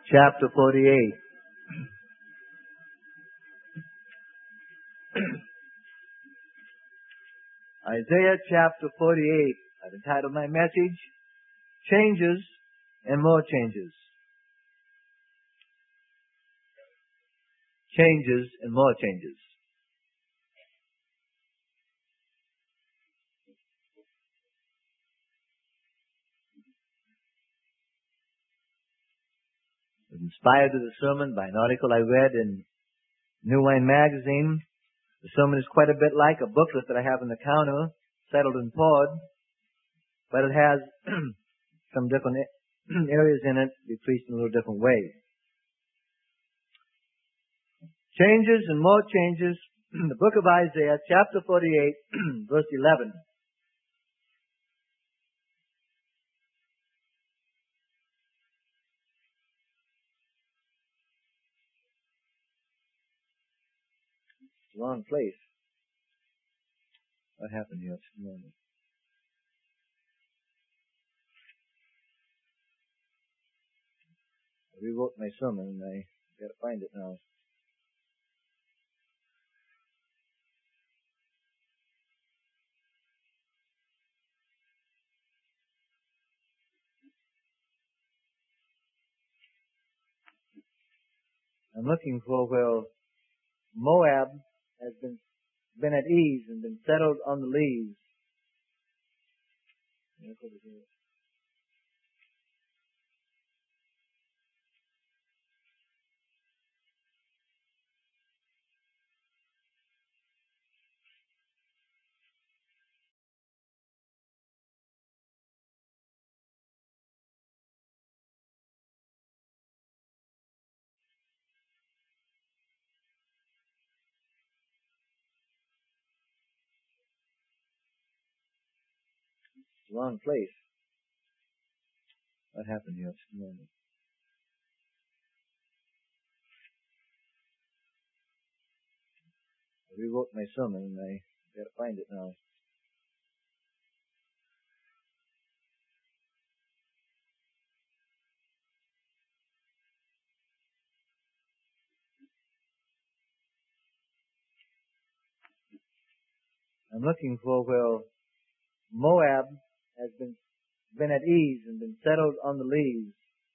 chapter 48. Isaiah chapter 48. I've entitled my message, Changes and More Changes. Changes and More Changes. I was inspired to the sermon by an article I read in New Wine Magazine. The sermon is quite a bit like a booklet that I have on the counter, settled and poured, but it has some different areas in it, be preached in a little different way. Changes and more changes. The book of Isaiah, chapter 48, verse 11. Wrong place. What happened here this morning? I rewrote my sermon and I gotta find it now. I'm looking for where Moab has been at ease and been settled on the leaves. Wrong place. What happened here this morning? I rewrote my sermon and I gotta find it now. I'm looking for where Moab has been at ease and been settled on the leaves.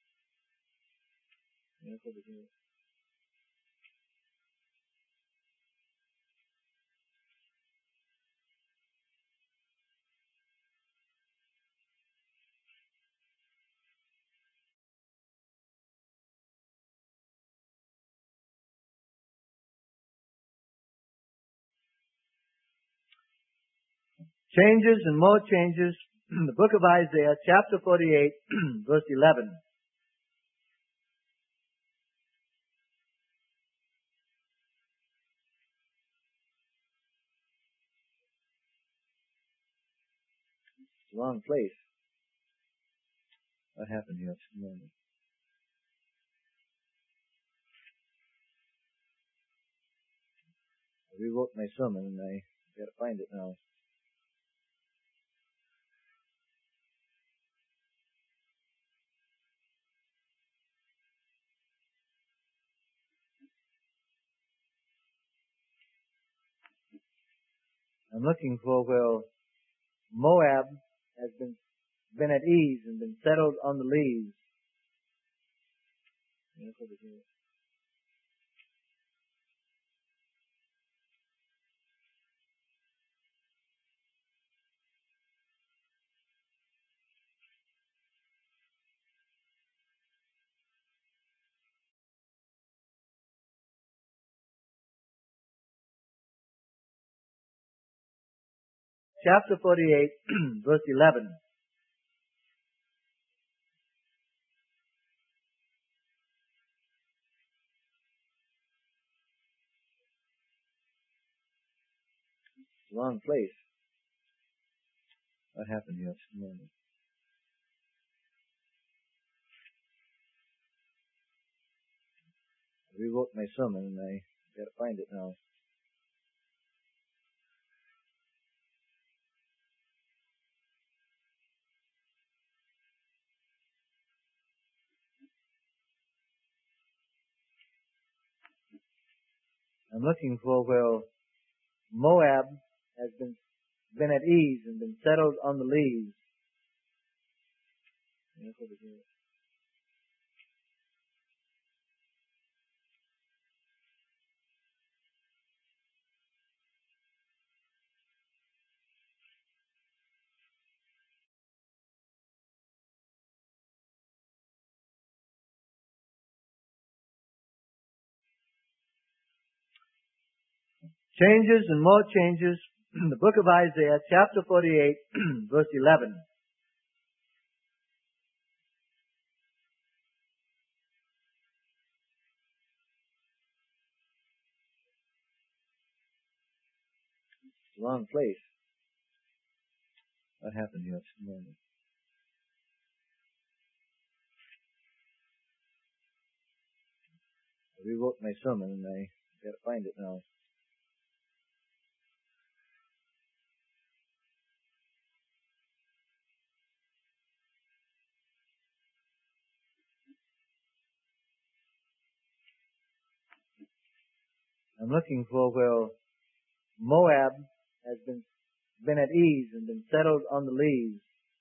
Changes and more changes. The book of Isaiah, chapter 48, verse 11. Wrong place. What happened here this morning? I rewrote my sermon and I gotta find it now. I'm looking for where Moab has been at ease and been settled on the leaves. Chapter 48, verse 11. Wrong place. What happened here this morning? I rewrote my sermon and I gotta find it now. I'm looking for where Moab has been at ease and been settled on the leaves. Changes and more changes. The book of Isaiah, chapter 48, verse 11. Wrong place. What happened here this morning? I rewrote my sermon and I got to find it now. I'm looking for where Moab has been at ease and been settled on the leaves.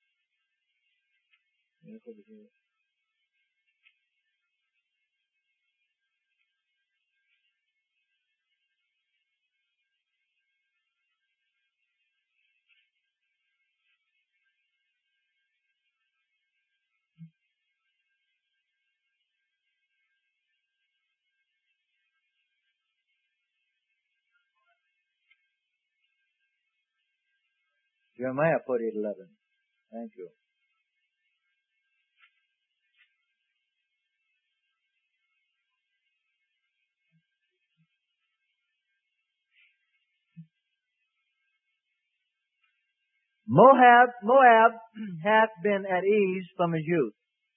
Jeremiah 48:11. Thank you. Moab hath been at ease from his youth,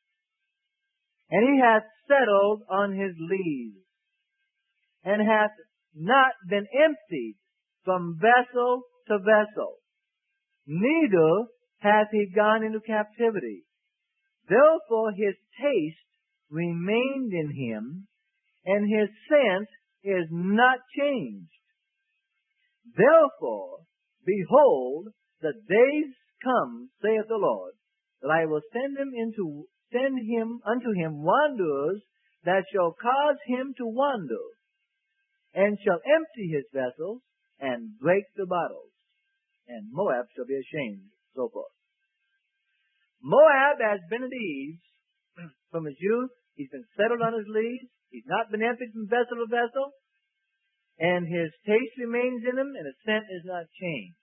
and he hath settled on his leaves, and hath not been emptied from vessel to vessel, neither hath he gone into captivity. Therefore his taste remained in him, and his scent is not changed. Therefore, behold, the days come, saith the Lord, that I will send him unto him wanderers that shall cause him to wander, and shall empty his vessels and break the bottles, and Moab shall be ashamed, so forth. Moab has been at ease from his youth. He's been settled on his leaves. He's not been emptied from vessel to vessel, and his taste remains in him, and his scent is not changed.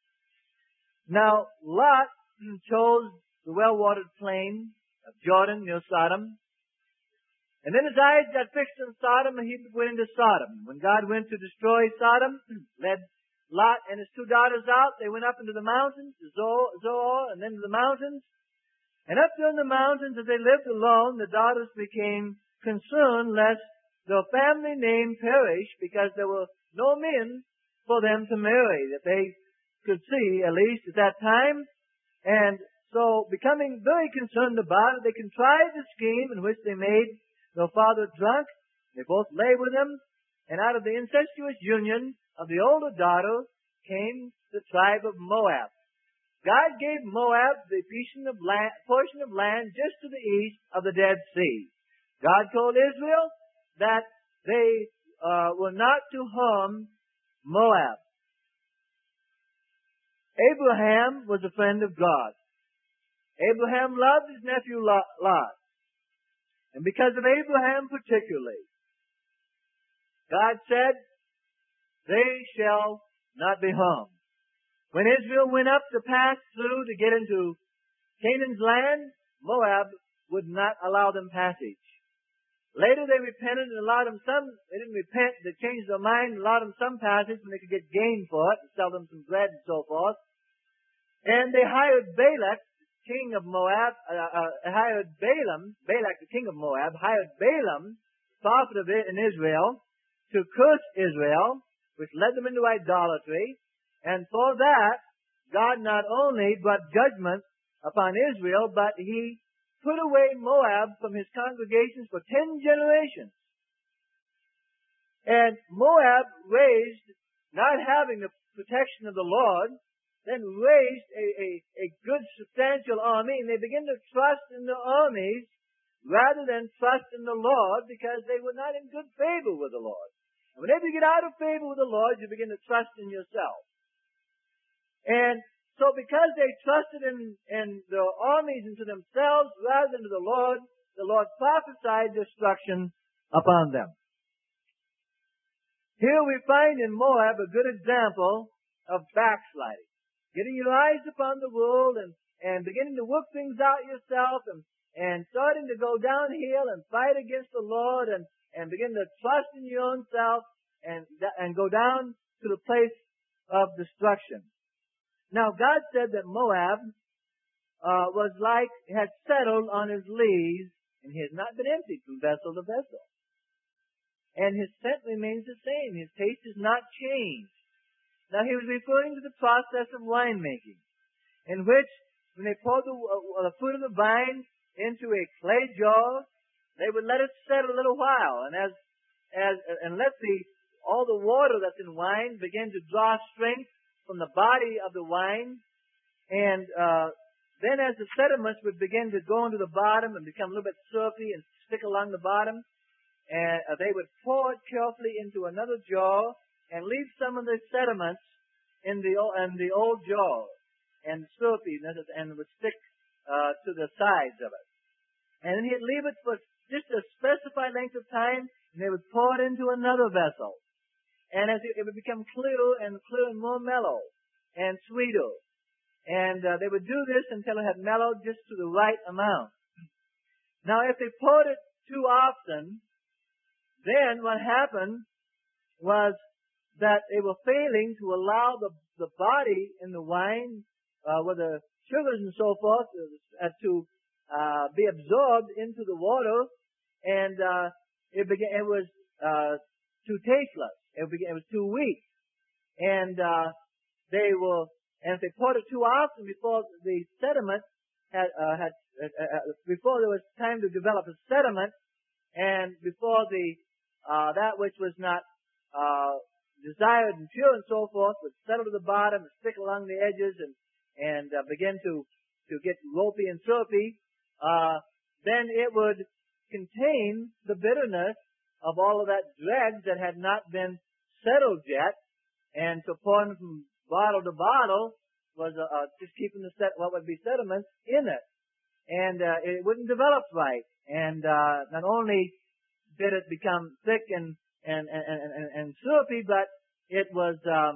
Now, Lot chose the well-watered plain of Jordan near Sodom. And then his eyes got fixed on Sodom, and he went into Sodom. When God went to destroy Sodom, led Lot and his two daughters out. They went up into the mountains, to Zoar, and then to the mountains. And up there in the mountains, as they lived alone, the daughters became concerned lest their family name perish, because there were no men for them to marry, that they could see, at least at that time. And so, becoming very concerned about it, they contrived a scheme in which they made their father drunk. They both lay with him, and out of the incestuous union of the older daughter came the tribe of Moab. God gave Moab the portion of land just to the east of the Dead Sea. God told Israel that they were not to harm Moab. Abraham was a friend of God. Abraham loved his nephew Lot. And because of Abraham particularly, God said, they shall not be harmed. When Israel went up to pass through to get into Canaan's land, Moab would not allow them passage. Later they repented and allowed them they didn't repent, they changed their mind and allowed them some passage when they could get gain for it and sell them some bread and so forth. And they hired Balak, king of Moab, Balak, the king of Moab, hired Balaam, prophet of it in Israel, to curse Israel, which led them into idolatry. And for that, God not only brought judgment upon Israel, but he put away Moab from his congregations for 10 generations. And Moab raised, not having the protection of the Lord, then raised a good substantial army, and they began to trust in the armies rather than trust in the Lord, because they were not in good favor with the Lord. And whenever you get out of favor with the Lord, you begin to trust in yourself. And so because they trusted in the armies and to themselves rather than to the Lord prophesied destruction upon them. Here we find in Moab a good example of backsliding. Getting your eyes upon the world and beginning to work things out yourself and starting to go downhill and fight against the Lord and begin to trust in your own self and go down to the place of destruction. Now God said that Moab had settled on his lees, and he has not been emptied from vessel to vessel. And his scent remains the same. His taste has not changed. Now he was referring to the process of winemaking, in which when they poured the fruit of the vine into a clay jar, they would let it set a little while, and let all the water that's in wine begin to draw strength from the body of the wine, and then as the sediments would begin to go into the bottom and become a little bit syrupy and stick along the bottom, and they would pour it carefully into another jar and leave some of the sediments in the old jar and syrupy, and it would stick to the sides of it. And then he'd leave it for just a specified length of time, and they would pour it into another vessel. And as it would become clearer and more mellow and sweeter. And they would do this until it had mellowed just to the right amount. Now, if they poured it too often, then what happened was that they were failing to allow the body in the wine, with the sugars and so forth, to be absorbed into the water, and it was too tasteless. It was too weak, and if they poured it too often before the sediment before there was time to develop a sediment, and before that which was not desired and pure and so forth would settle to the bottom and stick along the edges and begin to get ropey and syrupy, then it would contain the bitterness of all of that dregs that had not been settled yet, and so pouring from bottle to bottle was just keeping what would be sediments in it, and it wouldn't develop right, and not only did it become thick and syrupy, but it was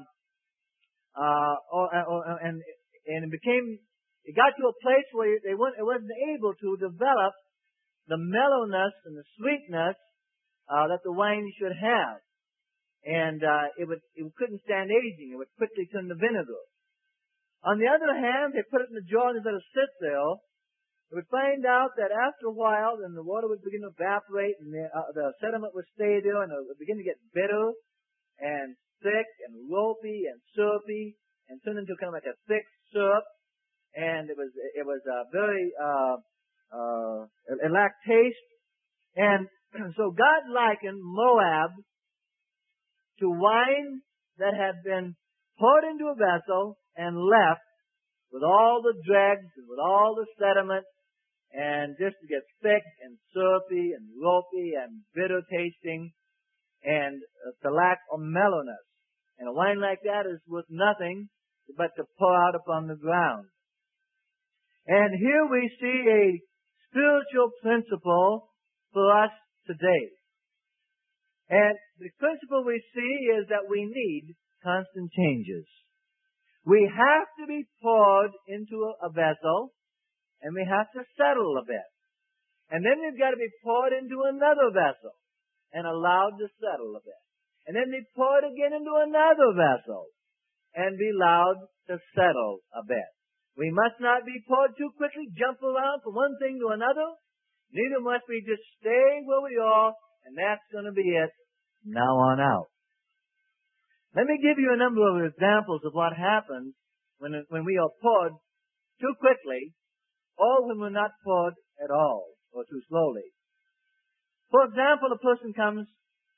it got to a place where it wasn't able to develop the mellowness and the sweetness that the wine should have, and it couldn't stand aging. It would quickly turn to vinegar. On the other hand, they put it in the jar and let it sit there. They would find out that after a while, then the water would begin to evaporate, and the sediment would stay there, and it would begin to get bitter and thick and ropey and syrupy, and turn into kind of like a thick syrup. And it was very it lacked taste. And so God likened Moab to wine that had been poured into a vessel and left with all the dregs and with all the sediment, and just to get thick and syrupy and ropey and bitter tasting, and to lack of mellowness. And a wine like that is worth nothing but to pour out upon the ground. And here we see a spiritual principle for us today. And the principle we see is that we need constant changes. We have to be poured into a vessel, and we have to settle a bit. And then we've got to be poured into another vessel and allowed to settle a bit. And then be poured again into another vessel and be allowed to settle a bit. We must not be poured too quickly, jump around from one thing to another. Neither must we just stay where we are, and that's going to be it now on out. Let me give you a number of examples of what happens when we are poured too quickly, or when we're not poured at all, or too slowly. For example, a person comes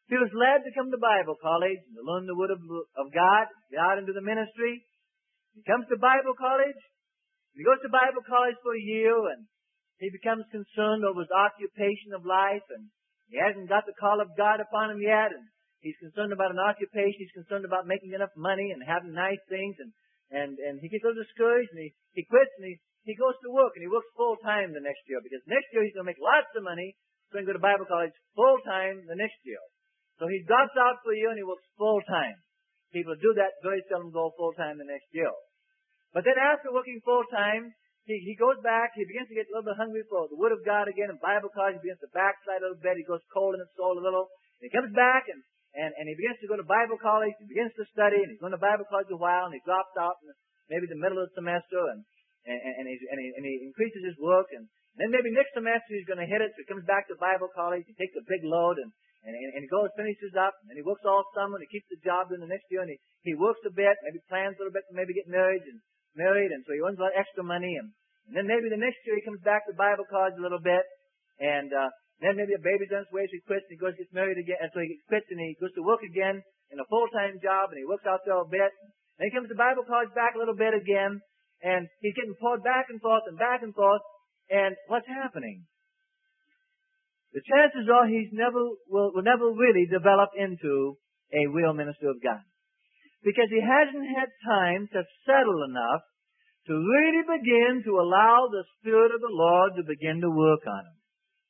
feels led to come to Bible college and to learn the Word of God, get out into the ministry. He comes to Bible college. He goes to Bible college for a year, and he becomes concerned over his occupation of life, and he hasn't got the call of God upon him yet, and he's concerned about an occupation. He's concerned about making enough money and having nice things, and he gets a little discouraged, and he quits, and he goes to work, and he works full-time the next year, because next year he's going to make lots of money, so he can go to Bible college full-time the next year. So he drops out for a year, and he works full-time. People do that, very seldom go full-time the next year. But then after working full-time, he goes back, he begins to get a little bit hungry for the Word of God again, and Bible college, he begins to backslide a little bit, he goes cold in his soul a little, and he comes back, and he begins to go to Bible college, he begins to study, and he's going to Bible college a while, and he drops out in maybe the middle of the semester, and he increases his work, and then maybe next semester he's going to hit it, so he comes back to Bible college, he takes a big load, and he goes, finishes up, and he works all summer, and he keeps the job in the next year, and he works a bit, maybe plans a little bit to maybe get married, and so he earns a lot of extra money, and then maybe the next year he comes back to Bible college a little bit, and then maybe a baby's on his way, so he quits, and he goes gets married again, and so he quits, and he goes to work again in a full-time job, and he works out there a bit, and he comes to Bible college back a little bit again, and he's getting poured back and forth, and what's happening? The chances are he's will never really develop into a real minister of God. Because he hasn't had time to settle enough to really begin to allow the Spirit of the Lord to begin to work on him.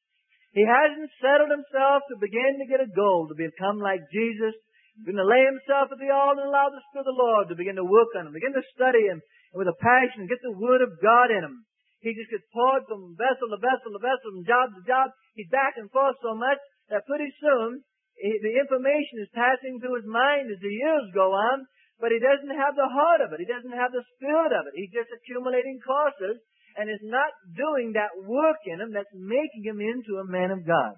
He hasn't settled himself to begin to get a goal, to become like Jesus, begin to lay himself at the altar and allow the Spirit of the Lord to begin to work on him, begin to study him with a passion, get the Word of God in him. He just gets poured from vessel to vessel to vessel, from job to job. He's back and forth so much that pretty soon the information is passing through his mind as the years go on, but he doesn't have the heart of it. He doesn't have the spirit of it. He's just accumulating courses and is not doing that work in him that's making him into a man of God.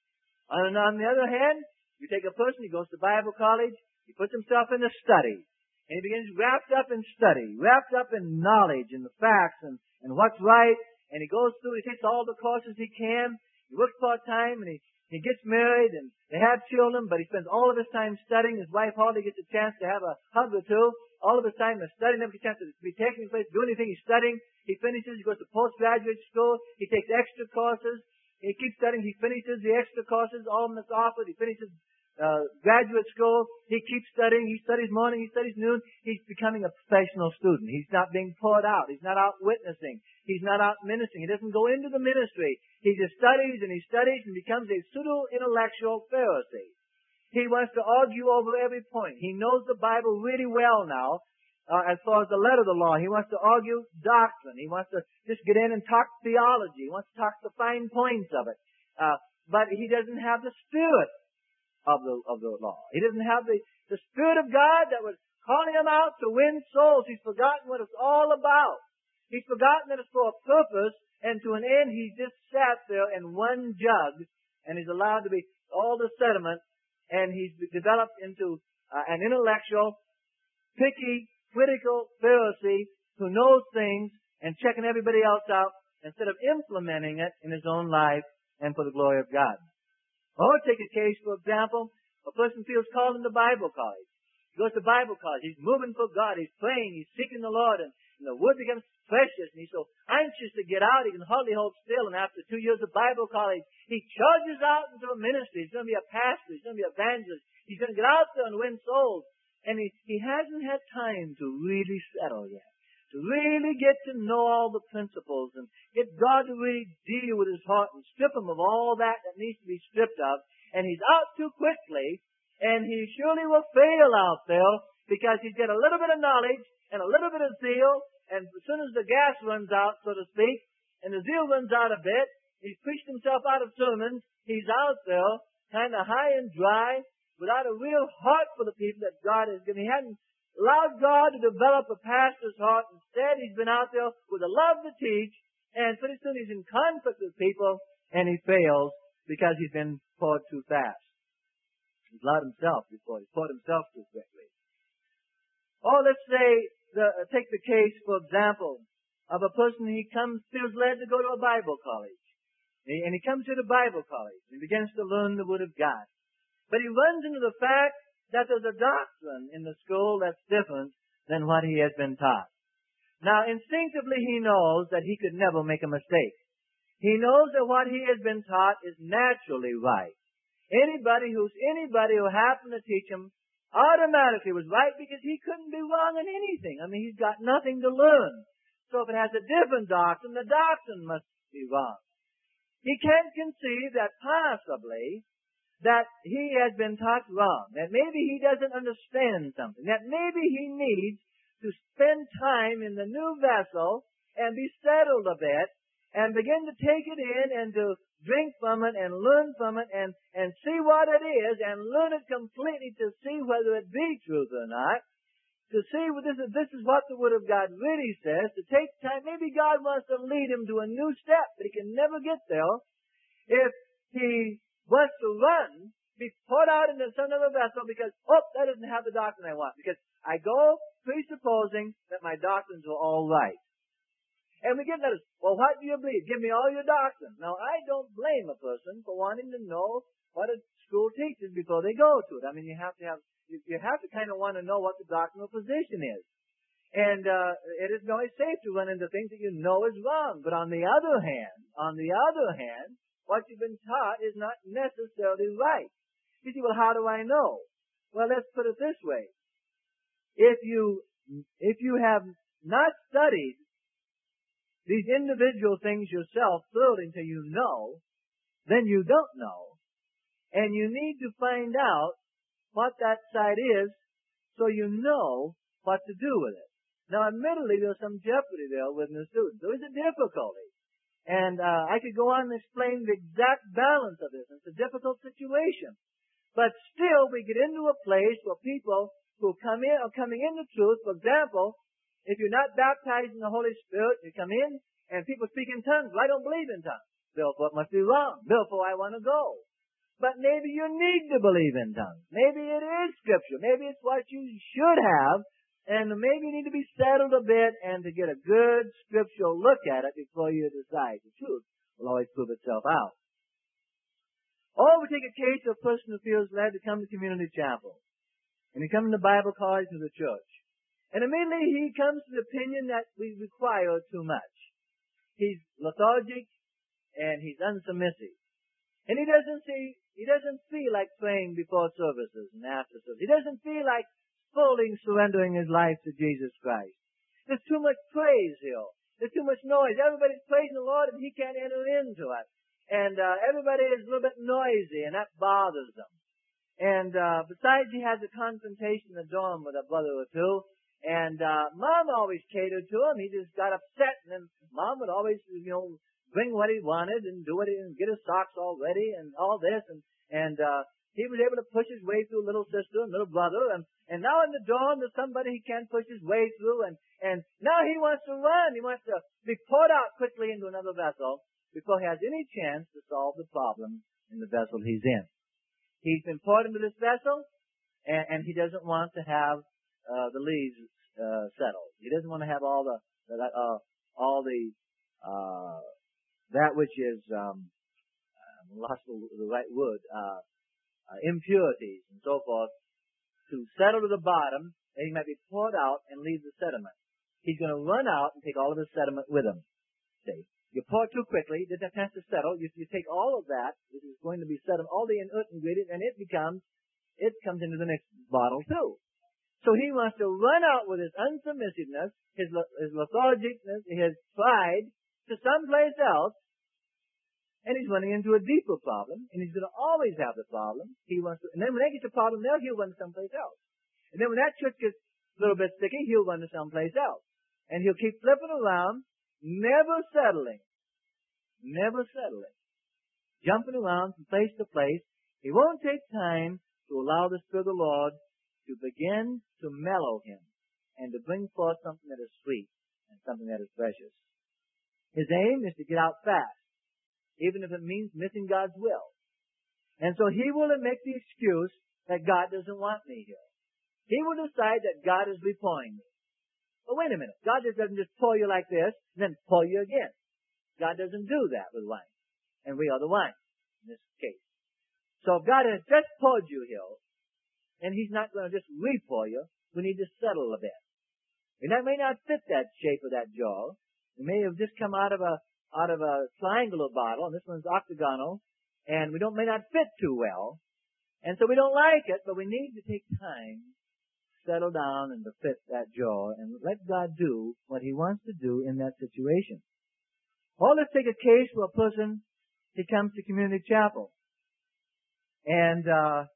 And on the other hand, you take a person, he goes to Bible college, he puts himself into study, and he begins wrapped up in study, wrapped up in knowledge and the facts and what's right, and he goes through, he takes all the courses he can, he works part-time, and he gets married, and they have children, but he spends all of his time studying. His wife hardly gets a chance to have a hug or two. All of his time is studying, never gets a chance to be taking place, do anything. He's studying. He finishes, he goes to postgraduate school, he takes extra courses, he keeps studying, he finishes the extra courses, all of them that's offered, he finishes graduate school, he keeps studying, he studies morning, he studies noon, he's becoming a professional student. He's not being poured out, he's not out witnessing, he's not out ministering, he doesn't go into the ministry. He just studies and becomes a pseudo-intellectual Pharisee. He wants to argue over every point. He knows the Bible really well now, as far as the letter of the law. He wants to argue doctrine. He wants to just get in and talk theology. He wants to talk the fine points of it. But he doesn't have the spirit of the law. He doesn't have the Spirit of God that was calling him out to win souls. He's forgotten what it's all about. He's forgotten that it's for a purpose, and to an end he's just sat there in one jug, and he's allowed to be all the sediment, and he's developed into an intellectual, picky, critical Pharisee who knows things and checking everybody else out instead of implementing it in his own life and for the glory of God. Or take a case, for example, a person feels called into Bible college. He goes to Bible college. He's moving for God. He's praying. He's seeking the Lord. And the Word becomes precious. And he's so anxious to get out, he can hardly hold still. And after 2 years of Bible college, he charges out into a ministry. He's going to be a pastor. He's going to be an evangelist. He's going to get out there and win souls. And he hasn't had time to really settle yet, to really get to know all the principles and get God to really deal with his heart and strip him of all that needs to be stripped of. And he's out too quickly, and he surely will fail out there because he's got a little bit of knowledge and a little bit of zeal, and as soon as the gas runs out, so to speak, and the zeal runs out a bit, he's preached himself out of sermons, he's out there kind of high and dry, without a real heart for the people that God has given. He hadn't allowed God to develop a pastor's heart. Instead, he's been out there with a love to teach, and pretty soon he's in conflict with people, and he fails because he's been poured too fast. He's allowed himself to be poured. He's poured himself too quickly. Or let's say, take the case, for example, of a person feels led to go to a Bible college. And he comes to the Bible college and begins to learn the Word of God. But he runs into the fact that there's a doctrine in the school that's different than what he has been taught. Now, instinctively he knows that he could never make a mistake. He knows that what he has been taught is naturally right. Anybody who happened to teach him automatically was right because he couldn't be wrong in anything. I mean, he's got nothing to learn. So if it has a different doctrine, the doctrine must be wrong. He can't conceive that possibly that he has been taught wrong, that maybe he doesn't understand something, that maybe he needs to spend time in the new vessel and be settled a bit and begin to take it in and to drink from it and learn from it and see what it is and learn it completely to see whether it be truth or not, to see this is what the Word of God really says, to take time. Maybe God wants to lead him to a new step, but he can never get there if he wants to run, be poured out into some other vessel because, that doesn't have the doctrine I want. Because I go presupposing that my doctrines are all right. And we get letters, well, what do you believe? Give me all your doctrine. Now, I don't blame a person for wanting to know what a school teaches before they go to it. I mean, you have to kind of want to know what the doctrinal position is. And it isn't always safe to run into things that you know is wrong. But on the other hand, what you've been taught is not necessarily right. You see, well, how do I know? Well, let's put it this way. If you have not studied these individual things yourself thoroughly until you know, then you don't know. And you need to find out what that side is so you know what to do with it. Now, admittedly, there's some jeopardy there with the students. There is a difficulty. And I could go on and explain the exact balance of this. It's a difficult situation. But still, we get into a place where people who are coming into truth. For example, if you're not baptized in the Holy Spirit, you come in and people speak in tongues. Well, I don't believe in tongues. Therefore, it must be wrong. Therefore, I want to go. But maybe you need to believe in tongues. Maybe it is Scripture. Maybe it's what you should have. And maybe you need to be settled a bit and to get a good scriptural look at it before you decide. The truth will always prove itself out. Or we take a case of a person who feels led to come to community chapel. And he comes to Bible college to the church. And immediately he comes to the opinion that we require too much. He's lethargic and he's unsubmissive. And he doesn't feel like praying before services and after services. He doesn't feel like fully surrendering his life to Jesus Christ. There's too much praise here. There's too much noise. Everybody's praising the Lord and he can't enter into it. And everybody is a little bit noisy and that bothers them. And besides, he has a confrontation in the dorm with a brother or two. And Mom always catered to him. He just got upset, and then Mom would always, bring what he wanted and do it and get his socks all ready and all this. And he was able to push his way through little sister and little brother. And now in the dorm, there's somebody he can't push his way through. And now he wants to run. He wants to be poured out quickly into another vessel before he has any chance to solve the problem in the vessel he's in. He's been poured into this vessel, and he doesn't want to have the leaves settled. He doesn't want to have all that which is lost the right word, impurities and so forth, to settle to the bottom, and he might be poured out and leave the sediment. He's going to run out and take all of the sediment with him. See, you pour it too quickly, it doesn't have to settle. You take all of that, which is going to be sediment, all the inert ingredients, and it comes into the next bottle too. So he wants to run out with his unsubmissiveness, his lethargicness, his pride to someplace else, and he's running into a deeper problem, and he's going to always have the problem. And then when that gets a problem there, he'll run to someplace else. And then when that church gets a little bit sticky, he'll run to someplace else. And he'll keep flipping around, never settling. Jumping around from place to place. He won't take time to allow the Spirit of the Lord to begin to mellow him and to bring forth something that is sweet and something that is precious. His aim is to get out fast, even if it means missing God's will. And so he will make the excuse that God doesn't want me here. He will decide that God is repouring me. But wait a minute. God doesn't just pour you like this and then pour you again. God doesn't do that with wine. And we are the wine in this case. So if God has just poured you here, and He's not going to just re-pour you, we need to settle a bit. And that may not fit that shape of that jar. It may have just come out of a triangular bottle, and this one's octagonal, and may not fit too well. And so we don't like it, but we need to take time to settle down and to fit that jar and let God do what He wants to do in that situation. Or let's take a case where a person, he comes to community chapel. And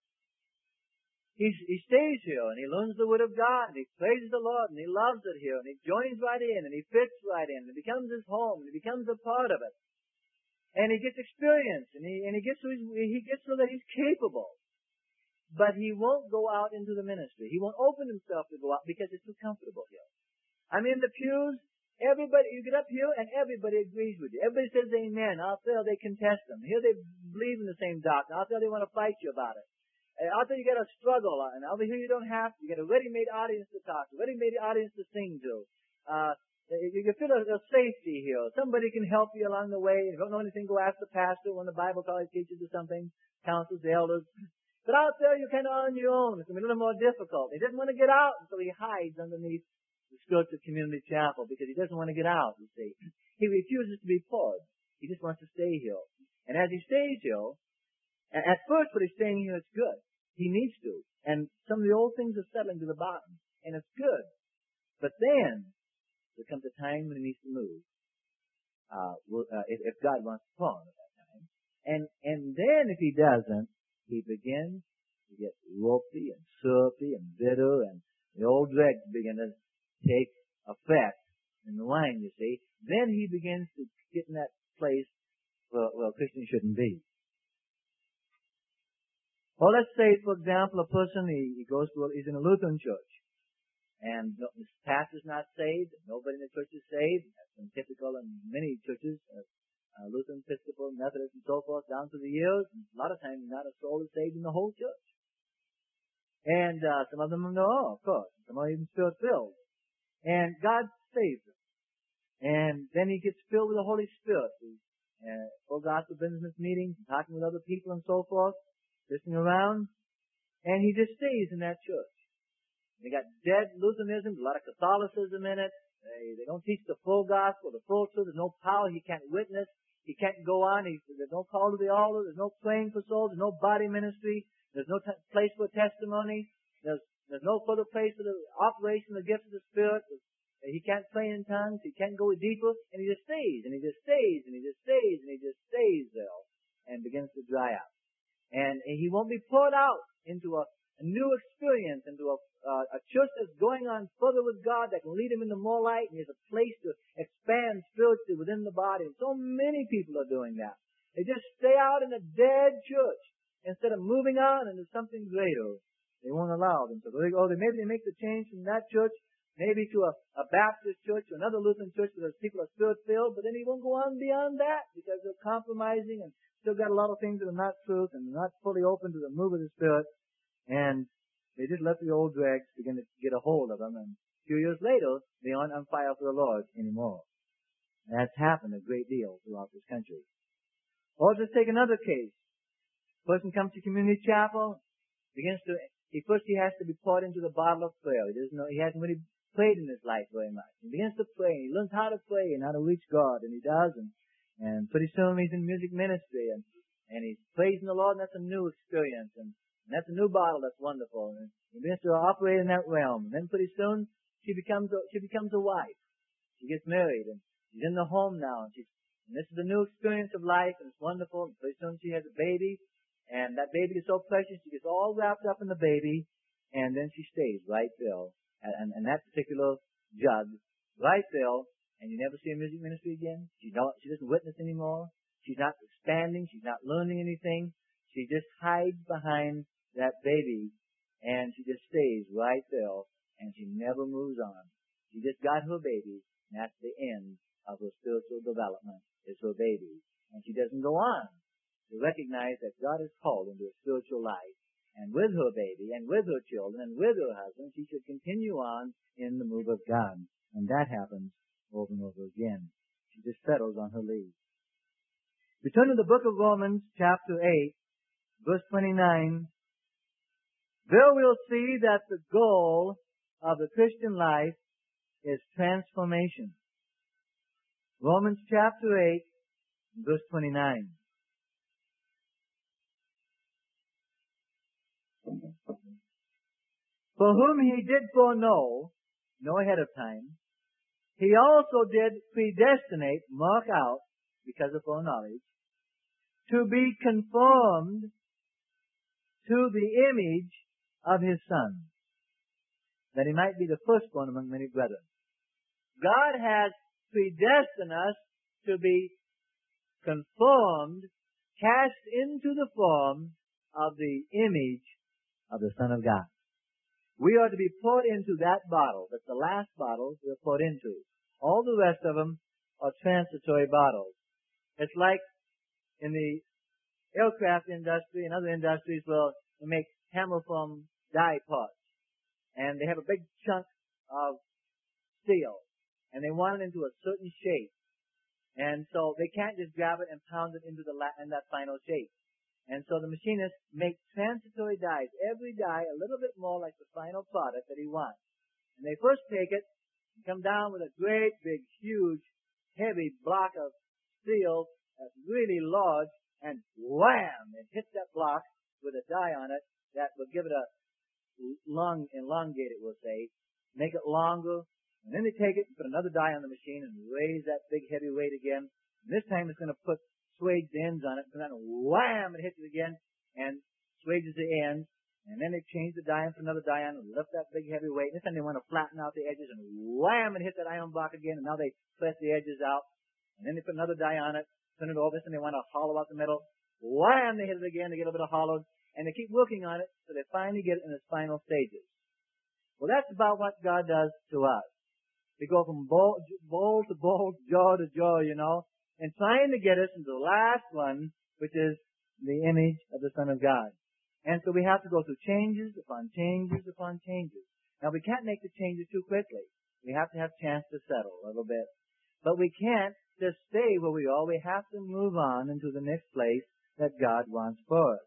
he stays here and he learns the Word of God and he praises the Lord and he loves it here and he joins right in and he fits right in and it becomes his home and he becomes a part of it. And he gets experience and he gets so that he's capable. But he won't go out into the ministry. He won't open himself to go out because it's too comfortable here. I mean, the pews, everybody, you get up here and everybody agrees with you. Everybody says amen. Out there they contest them. Here they believe in the same doctrine. Out there they want to fight you about it. Out there you got to struggle, and over here you don't have to. You got a ready-made audience to talk to, ready-made audience to sing to. You feel a safety here. Somebody can help you along the way. If you don't know anything, go ask the pastor when the Bible college teaches you something, counsels, the elders. But out there, you're kind of on your own. It's going to be a little more difficult. He doesn't want to get out, and so he hides underneath the skirts of Community Chapel because he doesn't want to get out, you see. He refuses to be poured. He just wants to stay here. And as he stays here, at first when he's staying here, it's good. He needs to. And some of the old things are settling to the bottom, and it's good. But then, there comes a time when he needs to move. If God wants to pour him at that time. And then if he doesn't, he begins to get ropey and syrupy and bitter, and the old dregs begin to take effect in the wine, you see. Then he begins to get in that place where a Christian shouldn't be. Well, let's say, for example, a person, he's in a Lutheran church, and the pastor's not saved, nobody in the church is saved. That's been typical in many churches, Lutheran, Episcopal, Methodist, and so forth, down through the years. And a lot of times, not a soul is saved in the whole church. And some of them are, of course. Some are even Spirit-filled. And God saves them. And then he gets filled with the Holy Spirit. Full gospel business meetings, talking with other people and so forth, listening around. And he just stays in that church. They got dead Lutheranism, a lot of Catholicism in it. They don't teach the full gospel, the full truth. There's no power. He can't witness. He can't go on. There's no call to the altar. There's no praying for souls. There's no body ministry. There's no place for testimony. There's no further place for the operation of the gifts of the Spirit. He can't pray in tongues. He can't go deeper. And he just stays, and he just stays, and he just stays, and he just stays there and begins to dry up. And he won't be poured out into a new experience, into a church that's going on further with God that can lead him into more light, and there's a place to expand spiritually within the body. And so many people are doing that. They just stay out in a dead church instead of moving on into something greater. They won't allow them. So maybe they make the change from that church, maybe to a Baptist church or another Lutheran church where those people are Spirit-filled, but then he won't go on beyond that because they're compromising and still got a lot of things that are not truth and not fully open to the move of the Spirit. And they just let the old dregs begin to get a hold of them, and a few years later, they aren't on fire for the Lord anymore. And that's happened a great deal throughout this country. Or just take another case. Person comes to community chapel, he has to be poured into the bottle of prayer. He hasn't really prayed in his life very much. He begins to pray, and he learns how to pray and how to reach God, and he does, and pretty soon he's in music ministry, and he's praising the Lord, and that's a new experience, and that's a new bottle that's wonderful. And he begins to operate in that realm. And then pretty soon, she becomes a wife. She gets married, and she's in the home now. And this is a new experience of life, and it's wonderful. And pretty soon she has a baby, and that baby is so precious, she gets all wrapped up in the baby, and then she stays right there. And that particular jug, right there, and you never see a music ministry again. She doesn't witness anymore. She's not expanding. She's not learning anything. She just hides behind that baby, and she just stays right there, and she never moves on. She just got her baby, and that's the end of her spiritual development, is her baby. And she doesn't go on to recognize that God has called into a spiritual life, and with her baby, and with her children, and with her husband, she should continue on in the move of God. And that happens over and over again. She just settles on her lead. We turn to the book of Romans, chapter 8, verse 29, there we'll see that the goal of the Christian life is transformation. Romans chapter 8, verse 29. For whom he did foreknow, know ahead of time, he also did predestinate, mark out, because of foreknowledge, to be conformed to the image of his Son, that he might be the firstborn among many brethren. God has predestined us to be conformed, cast into the form of the image of the Son of God. We are to be poured into that bottle. That's the last bottle we're poured into. All the rest of them are transitory bottles. It's like in the aircraft industry and other industries where they make hammer foam die parts. And they have a big chunk of steel. And they want it into a certain shape. And so they can't just grab it and pound it into in that final shape. And so the machinists make transitory dies, every die a little bit more like the final product that he wants. And they first take it and come down with a great, big, huge, heavy block of steel that's really large, and wham! It hits that block with a die on it that will give it a elongate it, we'll say, make it longer. And then they take it and put another die on the machine and raise that big, heavy weight again. And this time it's going to put swage the ends on it, and then wham, it hits it again, and swages the ends, and then they change the die for another die on and lift that big heavy weight. This time they want to flatten out the edges, and wham, it hits that iron block again, and now they press the edges out, and then they put another die on it, turn it over, and they want to hollow out the middle. Wham, they hit it again, they get a little bit of hollow, and they keep working on it, so they finally get it in its final stages. Well, that's about what God does to us. We go from bowl to bowl, jaw to jaw, and trying to get us into the last one, which is the image of the Son of God. And so we have to go through changes upon changes upon changes. Now, we can't make the changes too quickly. We have to have a chance to settle a little bit. But we can't just stay where we are. We have to move on into the next place that God wants for us.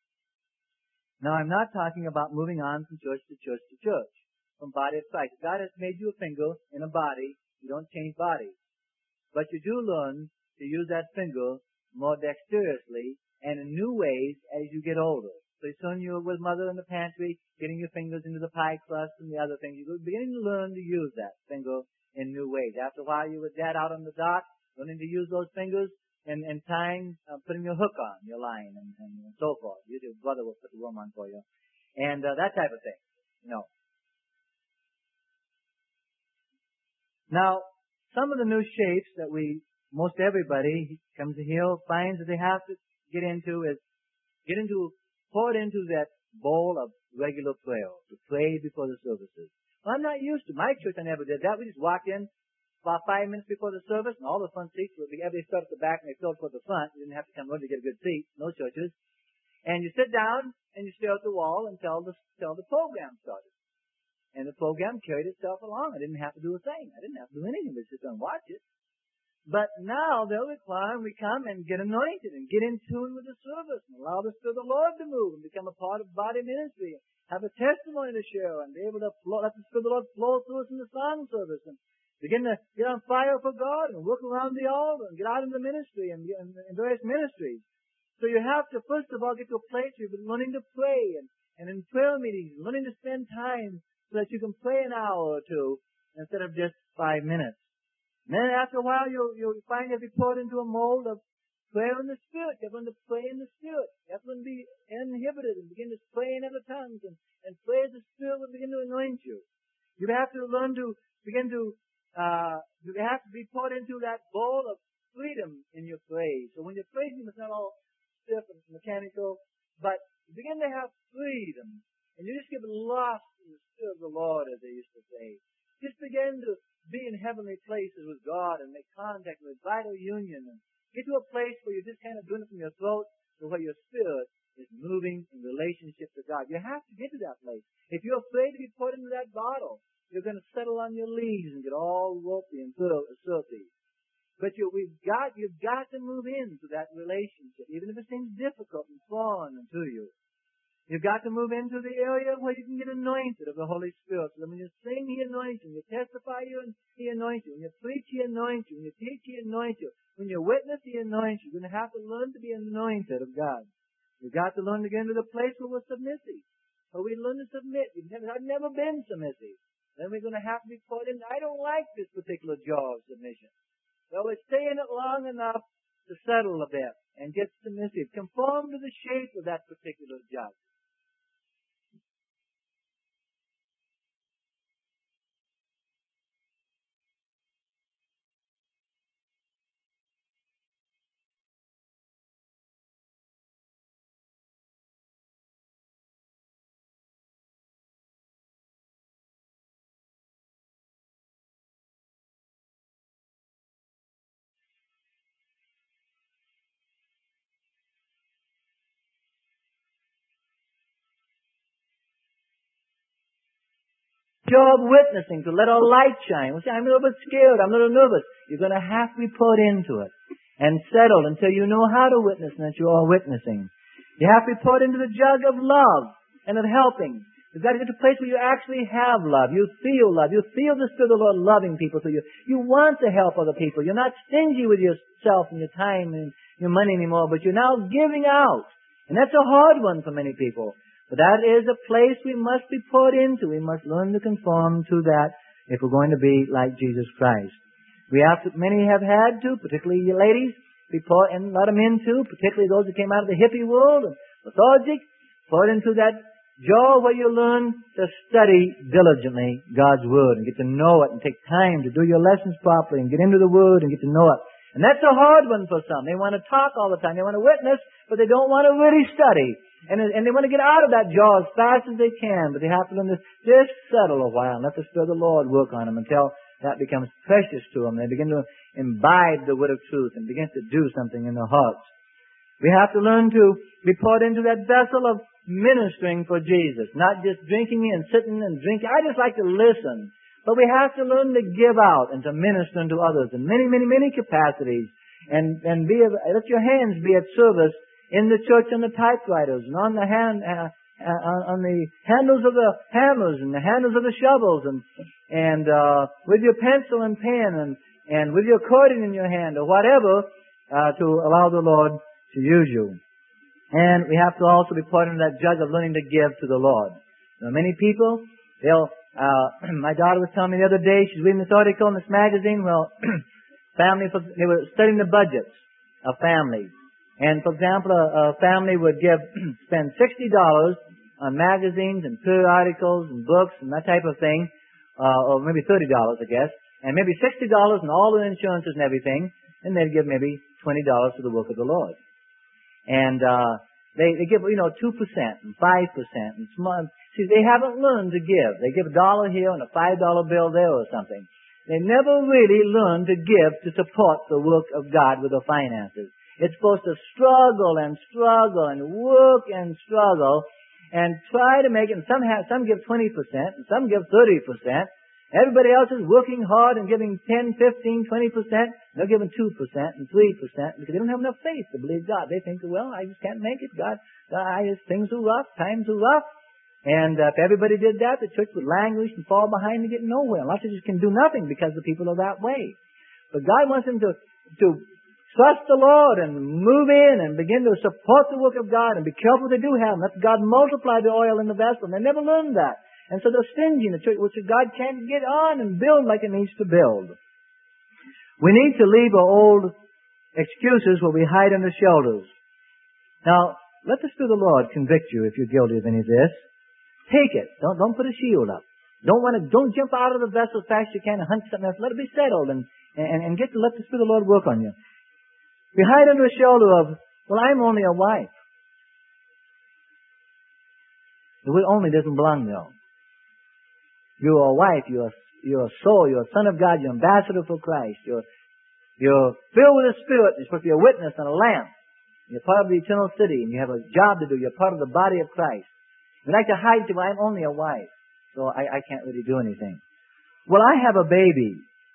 Now, I'm not talking about moving on from church to church to church, from body of Christ. If God has made you a finger in a body, you don't change bodies. But you do learn to use that finger more dexterously and in new ways as you get older. So soon you're with mother in the pantry, getting your fingers into the pie crust and the other things. You're beginning to learn to use that finger in new ways. After a while you're with dad out on the dock, learning to use those fingers and tying, putting your hook on your line and so forth. Your brother will put the worm on for you. And that type of thing, Now, some of the new shapes that most everybody comes to heal finds that they have to get into pour it into that bowl of regular prayer, to pray before the services. Well, I'm not used to. My church, I never did that. We just walked in about 5 minutes before the service, and all the front seats would be, everybody started at the back and they filled toward the front. You didn't have to come over to get a good seat. No churches. And you sit down and you stare at the wall until the program started. And the program carried itself along. I didn't have to do a thing. I didn't have to do anything but sit down and watch it. But now they'll require we come and get anointed and get in tune with the service and allow the Spirit of the Lord to move and become a part of body ministry, have a testimony to share and be able to let the Spirit of the Lord flow through us in the song service and begin to get on fire for God and work around the altar and get out into ministry and in various ministries. So you have to, first of all, get to a place where you've been learning to pray and in prayer meetings, learning to spend time so that you can pray an hour or two instead of just 5 minutes. And then after a while, you'll find you'll be poured into a mold of prayer in the Spirit. You have to learn to pray in the Spirit. You have to learn to be inhibited and begin to pray in other tongues and pray as the Spirit will begin to anoint you. You have to learn to begin to, you have to be poured into that bowl of freedom in your praise. So when you're praising, it's not all stiff and mechanical, but you begin to have freedom. And you just get lost in the Spirit of the Lord, as they used to say. Just begin to be in heavenly places with God and make contact with vital union and get to a place where you're just kind of doing it from your throat to where your spirit is moving in relationship to God. You have to get to that place. If you're afraid to be put into that bottle, you're going to settle on your leaves and get all ropey and filthy. But you've got to move into that relationship, even if it seems difficult and foreign to you. You've got to move into the area where you can get anointed of the Holy Spirit. So that when you sing, He anoints you. When you testify, He anoints you. When you preach, He anoints you. When you teach, He anoints you. When you witness, He anoints you. You're going to have to learn to be anointed of God. You've got to learn to get into the place where we're submissive. Where we learn to submit. I've never been submissive. Then we're going to have to be put in. I don't like this particular jaw of submission. So we stay in it long enough to settle a bit and get submissive. Conform to the shape of that particular judge. Job witnessing, to let our light shine. We say, I'm a little bit scared, I'm a little nervous. You're going to have to be put into it and settled until you know how to witness and that you are witnessing. You have to be put into the jug of love and of helping. You've got to get to a place where you actually have love. You feel love. You feel the Spirit of the Lord loving people. So you want to help other people. You're not stingy with yourself and your time and your money anymore, but you're now giving out. And that's a hard one for many people. But that is a place we must be put into. We must learn to conform to that if we're going to be like Jesus Christ. Many have had to, particularly you ladies, be put and let them into, particularly those who came out of the hippie world and lethargic, put into that jaw where you learn to study diligently God's Word and get to know it and take time to do your lessons properly and get into the Word and get to know it. And that's a hard one for some. They want to talk all the time. They want to witness, but they don't want to really study. And they want to get out of that jaw as fast as they can, but they have to learn to just settle a while and let the Spirit of the Lord work on them until that becomes precious to them. They begin to imbibe the word of truth and begin to do something in their hearts. We have to learn to be poured into that vessel of ministering for Jesus, not just drinking and sitting and drinking. I just like to listen. But we have to learn to give out and to minister to others in many, many, many capacities. And let your hands be at service in the church on the typewriters and on the on the handles of the hammers and the handles of the shovels and with your pencil and pen and with your accordion in your hand or whatever to allow the Lord to use you. And we have to also be put in that jug of learning to give to the Lord. Now, many people, my daughter was telling me the other day, she's reading this article in this magazine, they were studying the budgets of families. And for example, a family would spend $60 on magazines and periodicals and books and that type of thing, or maybe $30, I guess, and maybe $60 on all the insurances and everything, and they'd give maybe $20 to the work of the Lord. And they give 2% and 5% and small. See, they haven't learned to give. They give $1 here and a $5 bill there or something. They never really learn to give to support the work of God with their finances. It's supposed to struggle and struggle and work and struggle and try to make it. And some give 20% and some give 30%. Everybody else is working hard and giving 10, 15, 20%. They're giving 2% and 3% because they don't have enough faith to believe God. They think, well, I just can't make it. Things are rough. Times are rough. And if everybody did that, the church would languish and fall behind and get nowhere. Lots of churches can do nothing because the people are that way. But God wants them to trust the Lord and move in and begin to support the work of God and be careful what they do have. And let God multiply the oil in the vessel. And they never learned that. And so they're stingy in the church, which God can't get on and build like it needs to build. We need to leave our old excuses where we hide under shoulders. Now, let the Spirit of the Lord convict you if you're guilty of any of this. Take it. Don't put a shield up. Don't jump out of the vessel as fast as you can and hunt something else. Let it be settled and let the Spirit of the Lord work on you. We hide under a shoulder of, well, I'm only a wife. The word only doesn't belong there. You're a wife. You're a soul. You're a son of God. You're an ambassador for Christ. You're filled with the Spirit. You're supposed to be a witness and a lamp. You're part of the eternal city, and you have a job to do. You're part of the body of Christ. We like to hide, well, I'm only a wife, so I can't really do anything. Well, I have a baby.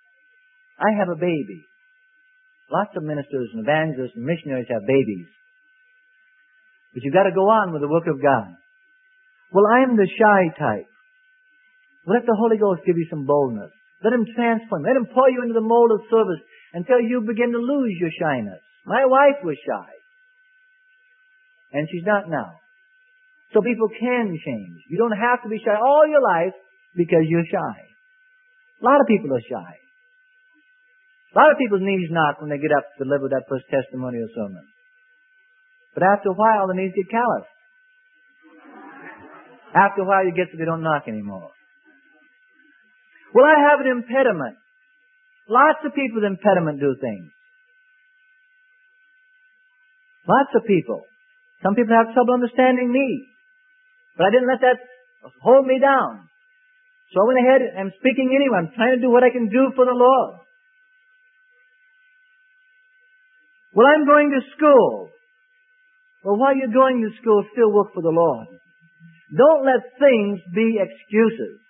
Lots of ministers and evangelists and missionaries have babies. But you've got to go on with the work of God. Well, I'm the shy type. Let the Holy Ghost give you some boldness. Let Him transform. Let Him pour you into the mold of service until you begin to lose your shyness. My wife was shy. And she's not now. So people can change. You don't have to be shy all your life because you're shy. A lot of people are shy. A lot of people's knees knock when they get up to deliver that first testimonial sermon. But after a while, the knees get calloused. After a while, you get so they don't knock anymore. Well, I have an impediment. Lots of people with impediment do things. Lots of people. Some people have trouble understanding me. But I didn't let that hold me down. So I went ahead and I'm speaking anyway. I'm trying to do what I can do for the Lord. Well, I'm going to school. Well, while you're going to school, still work for the Lord. Don't let things be excuses.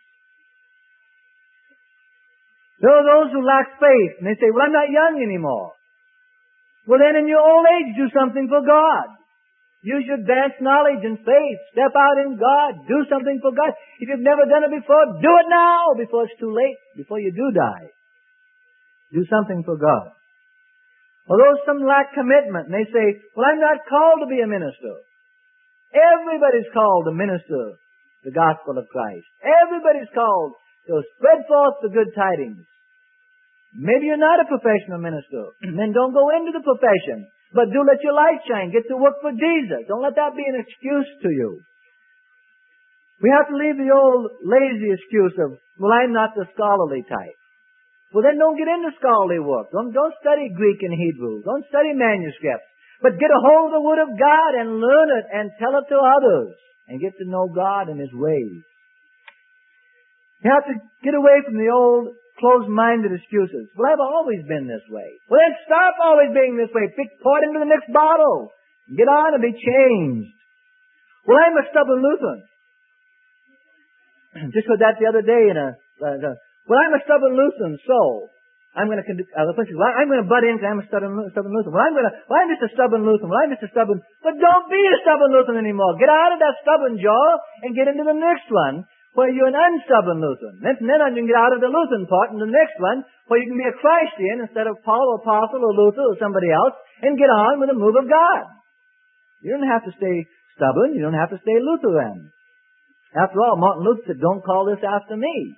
There are those who lack faith, and they say, well, I'm not young anymore. Well, then in your old age, do something for God. Use your advanced knowledge and faith. Step out in God. Do something for God. If you've never done it before, do it now before it's too late, before you do die. Do something for God. Although some lack commitment, and they say, well, I'm not called to be a minister. Everybody's called to minister the gospel of Christ. Everybody's called to spread forth the good tidings. Maybe you're not a professional minister. Then don't go into the profession. But do let your light shine. Get to work for Jesus. Don't let that be an excuse to you. We have to leave the old lazy excuse of, well, I'm not the scholarly type. Well, then don't get into scholarly work. Don't study Greek and Hebrew. Don't study manuscripts. But get a hold of the Word of God and learn it and tell it to others. And get to know God and His ways. You have to get away from the old closed-minded excuses. Well, I've always been this way. Well, then stop always being this way. Pour it into the next bottle. Get on and be changed. Well, I'm a stubborn Lutheran. Just heard that the other day in well, I'm a stubborn Lutheran, so I'm going to butt in because I'm a stubborn Lutheran. Well, I'm just a stubborn Lutheran. Well, I'm just a stubborn. But don't be a stubborn Lutheran anymore. Get out of that stubborn jaw and get into the next one, where you're an unstubborn Lutheran. Then you can get out of the Lutheran part into the next one, where you can be a Christian instead of Paul or Apostle or Luther or somebody else, and get on with the move of God. You don't have to stay stubborn. You don't have to stay Lutheran. After all, Martin Luther said, don't call this after me.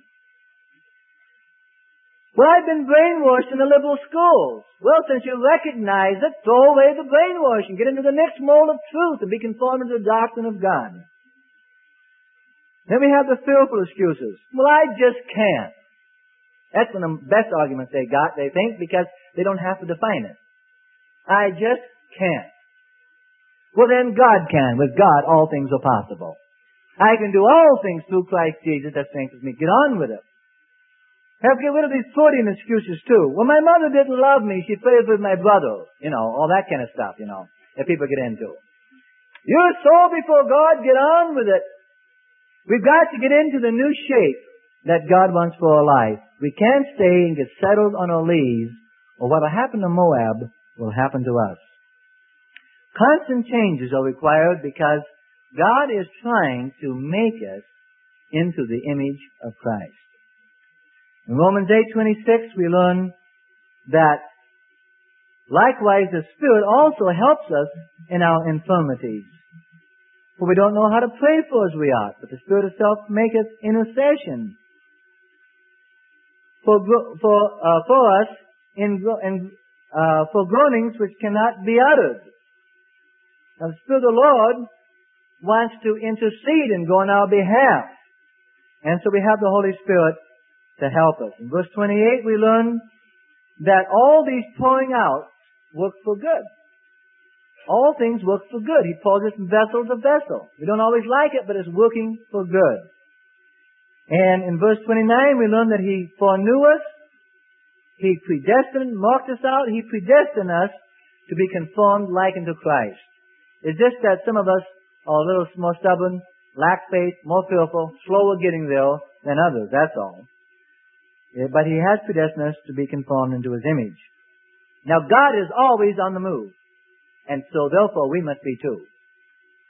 Well, I've been brainwashed in the liberal schools. Well, since you recognize it, throw away the brainwashing. Get into the next mold of truth and be conformed to the doctrine of God. Then we have the fearful excuses. Well, I just can't. That's one of the best arguments they got, they think, because they don't have to define it. I just can't. Well, then God can. With God, all things are possible. I can do all things through Christ Jesus that strengthens me. Get on with it. Have to get rid of these Freudian excuses, too. Well, my mother didn't love me. She played with my brother. All that kind of stuff, that people get into. You're soul before God. Get on with it. We've got to get into the new shape that God wants for our life. We can't stay and get settled on our lees, or what will happen to Moab will happen to us. Constant changes are required because God is trying to make us into the image of Christ. In Romans 8:26, we learn that likewise the Spirit also helps us in our infirmities. For we don't know how to pray for as we ought, but the Spirit itself maketh intercession for us for groanings which cannot be uttered. Now the Spirit of the Lord wants to intercede and go on our behalf. And so we have the Holy Spirit to help us. In verse 28 we learn that all these pouring out work for good. All things work for good. He pours it from vessel to vessel. We don't always like it, but it's working for good. And in verse 29 we learn that He foreknew us. He predestined, marked us out. He predestined us to be conformed like unto Christ. It's just that some of us are a little more stubborn, lack faith, more fearful, slower getting there than others, that's all. But He has predestined us to be conformed into His image. Now God is always on the move. And so therefore we must be too.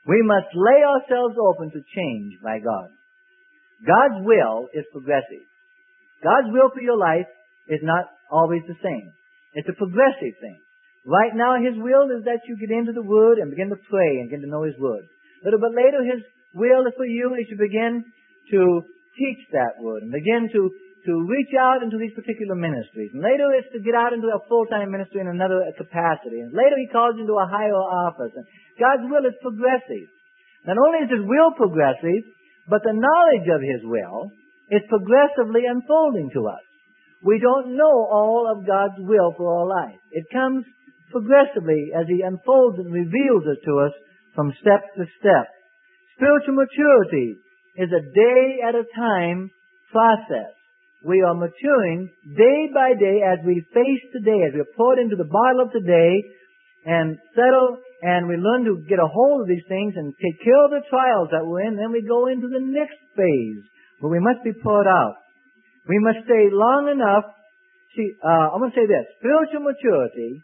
We must lay ourselves open to change by God. God's will is progressive. God's will for your life is not always the same. It's a progressive thing. Right now, His will is that you get into the Word and begin to pray and get to know His Word. A little bit later, His will is for you is you begin to teach that Word and begin to reach out into these particular ministries. And later it's to get out into a full-time ministry in another capacity. And later He calls you into a higher office. And God's will is progressive. Not only is His will progressive, but the knowledge of His will is progressively unfolding to us. We don't know all of God's will for our life. It comes progressively as He unfolds and reveals it to us from step to step. Spiritual maturity is a day-at-a-time process. We are maturing day by day as we face today, as we are poured into the bottle of today and settle and we learn to get a hold of these things and take care of the trials that we're in. Then we go into the next phase where we must be poured out. We must stay long enough. See, I'm going to say this. Spiritual maturity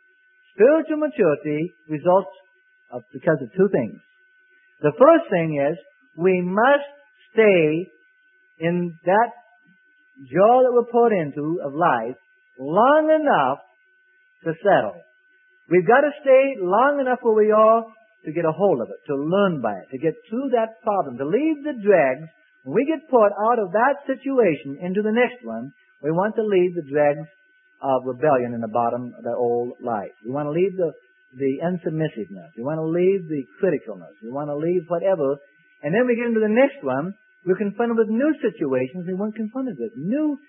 results because of two things. The first thing is we must stay in that jar that we're poured into of life long enough to settle. We've got to stay long enough where we are to get a hold of it, to learn by it, to get through that problem, to leave the dregs. When we get poured out of that situation into the next one, we want to leave the dregs of rebellion in the bottom of that old life. We want to leave the unsubmissiveness. We want to leave the criticalness. We want to leave whatever. And then we get into the next one. We're confronted with new situations we weren't confronted with. New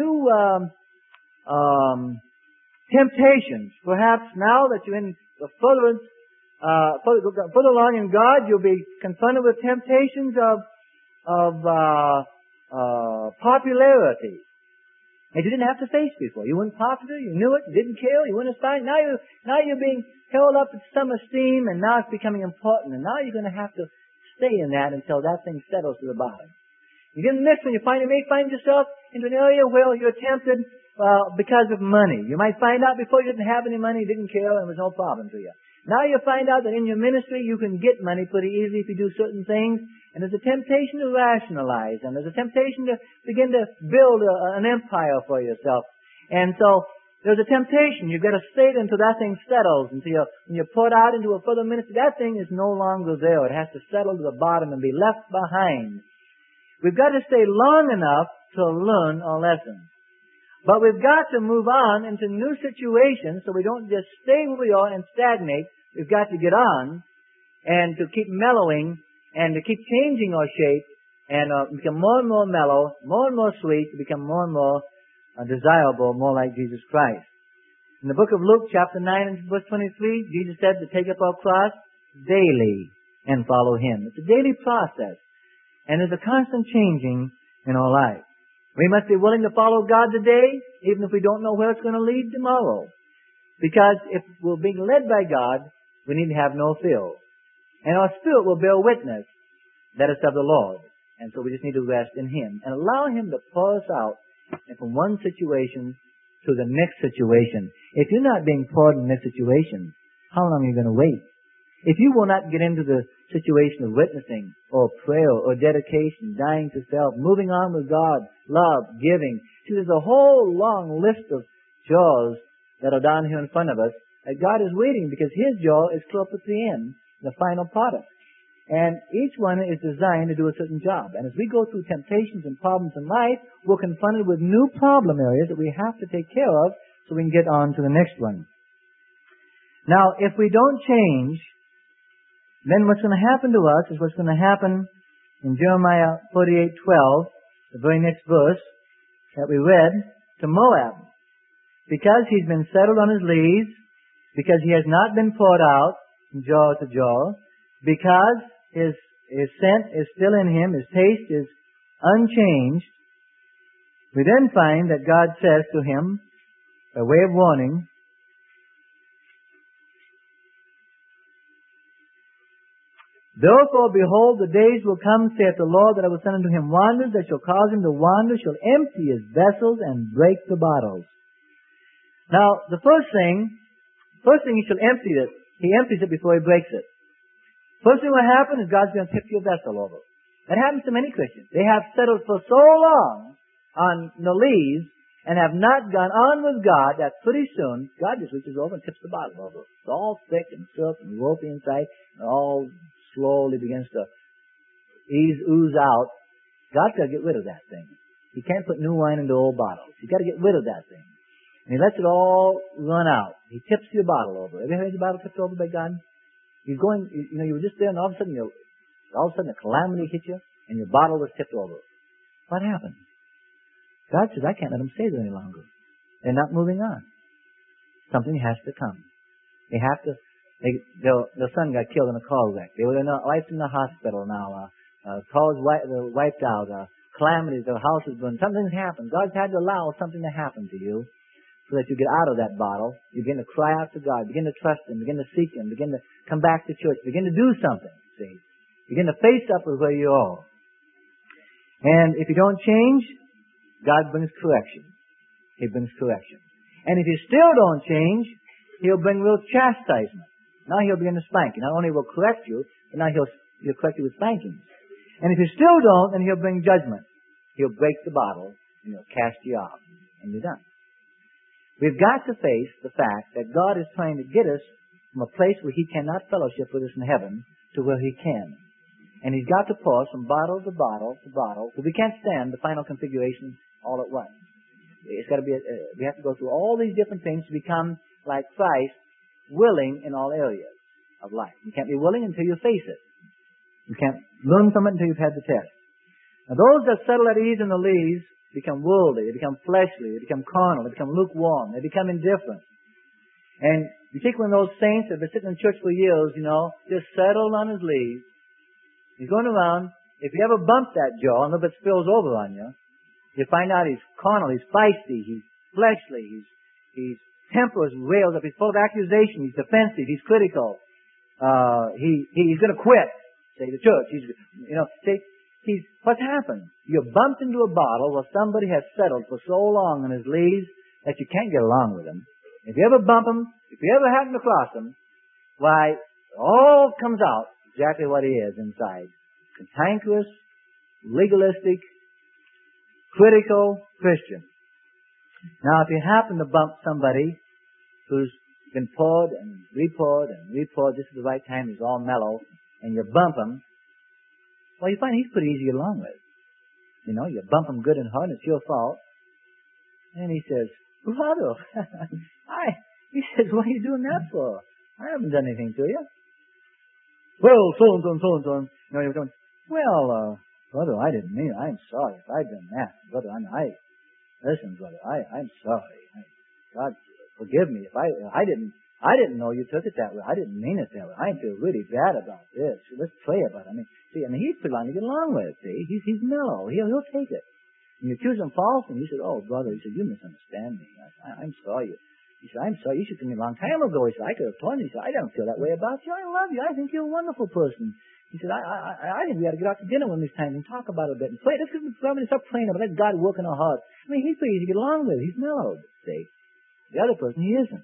temptations. Perhaps now that you're in the further along in God, you'll be confronted with temptations of popularity that you didn't have to face before. You weren't popular, you knew it, you didn't care, you weren't aspiring. Now you're being held up with some esteem, and now it's becoming important. And now you're going to have to stay in that until that thing settles to the bottom. You get in the next one, you may find yourself into an area where you're tempted because of money. You might find out before you didn't have any money, you didn't care, and there was no problem to you. Now you find out that in your ministry you can get money pretty easily if you do certain things, and there's a temptation to rationalize, and there's a temptation to begin to build an empire for yourself. And so there's a temptation. You've got to stay until that thing settles, until when you're put out into a further ministry, that thing is no longer there. It has to settle to the bottom and be left behind. We've got to stay long enough to learn our lessons. But we've got to move on into new situations so we don't just stay where we are and stagnate. We've got to get on and to keep mellowing and to keep changing our shape and become more and more mellow, more and more sweet, to become more and more desirable, more like Jesus Christ. In the book of Luke, chapter 9 and verse 23, Jesus said to take up our cross daily and follow Him. It's a daily process, and there's a constant changing in our life. We must be willing to follow God today, even if we don't know where it's going to lead tomorrow. Because if we're being led by God, we need to have no fear. And our spirit will bear witness that it's of the Lord. And so we just need to rest in Him and allow Him to pour us out from one situation to the next situation. If you're not being poured in this situation, how long are you going to wait? If you will not get into the situation of witnessing or prayer or dedication, dying to self, moving on with God, love, giving. See, there's a whole long list of jaws that are down here in front of us that God is waiting because His jaw is close at the end, the final product. And each one is designed to do a certain job. And as we go through temptations and problems in life, we're confronted with new problem areas that we have to take care of so we can get on to the next one. Now, if we don't change, then what's going to happen to us is what's going to happen in Jeremiah 48:12, the very next verse that we read, to Moab. Because he's been settled on his lees, because he has not been poured out from jaw to jaw, because his scent is still in him, his taste is unchanged, we then find that God says to him, by way of warning, therefore, behold, the days will come, saith the Lord, that I will send unto him wanderers, that shall cause him to wander, shall empty his vessels and break the bottles. Now, the first thing he shall empty it. He empties it before he breaks it. First thing will happen is God's going to tip your vessel over. That happens to many Christians. They have settled for so long on the lees and have not gone on with God that pretty soon God just reaches over and tips the bottle over. It's all thick and silk and ropey inside, and all slowly begins to ooze out. God's got to get rid of that thing. He can't put new wine into old bottles. He's got to get rid of that thing. And He lets it all run out. He tips your bottle over. Have you had your bottle tipped over by God? You're going, you were just there and all of a sudden a calamity hit you and your bottle was tipped over. What happened? God says, I can't let them stay there any longer. They're not moving on. Something has to come. They have to, their son got killed in a car wreck. They were wife in the hospital now. Cars wiped out. Calamities, their house is burned. Something's happened. God's had to allow something to happen to you so that you get out of that bottle. You begin to cry out to God. Begin to trust Him. Begin to seek Him. Begin to come back to church. Begin to do something. See? Begin to face up with where you are. And if you don't change, God brings correction. He brings correction. And if you still don't change, He'll bring real chastisement. Now He'll begin to spank you. Not only will correct you, but now He'll correct you with spankings. And if you still don't, then He'll bring judgment. He'll break the bottle, and He'll cast you out. And you're done. We've got to face the fact that God is trying to get us from a place where He cannot fellowship with us in heaven to where He can. And He's got to pause from bottle to bottle to bottle, because we can't stand the final configuration all at once. It's got to be. We have to go through all these different things to become like Christ, willing in all areas of life. You can't be willing until you face it. You can't learn from it until you've had the test. Now, those that settle at ease in the lees become worldly, they become fleshly, they become carnal, they become lukewarm, they become indifferent. And you take one of those saints that have been sitting in church for years, just settled on his lees. He's going around. If you ever bump that jaw and if it spills over on you, you find out he's carnal, he's feisty, he's fleshly, he's temperate, rails up, he's full of accusation, he's defensive, he's critical. He's going to quit, say, the church. What's happened? You're bumped into a bottle where somebody has settled for so long on his lees that you can't get along with him. If you ever bump him, if you ever happen to cross him, why, it all comes out exactly what he is inside. Cantankerous, legalistic, critical Christian. Now, if you happen to bump somebody who's been poured and re-poured just at the right time, he's all mellow, and you bump him, well, you find he's pretty easy to get along with. You bump him good and hard, and it's your fault. And he says, Brother, he says, what are you doing that for? I haven't done anything to you. Well, so-and-so. You're going, well, brother, I didn't mean it. I'm sorry if I've done that. Brother, listen, brother, I'm sorry. God, forgive me if I didn't know you took it that way. I didn't mean it that way. I feel really bad about this. Let's pray about it. He's pretty long to get along with, see. He's mellow. He'll take it. And you accuse him falsely, and he said, oh, brother, he said, you misunderstand me. I'm sorry. He said, I'm sorry. You should have told me a long time ago. He said, I could have told you. He said, I don't feel that way about you. I love you. I think you're a wonderful person. He said, I think we ought to get out to dinner one of these times and talk about it a bit and pray. Let's stop praying about it. Let God work in our hearts. He's pretty easy to get along with. He's mellowed, see. The other person, he isn't.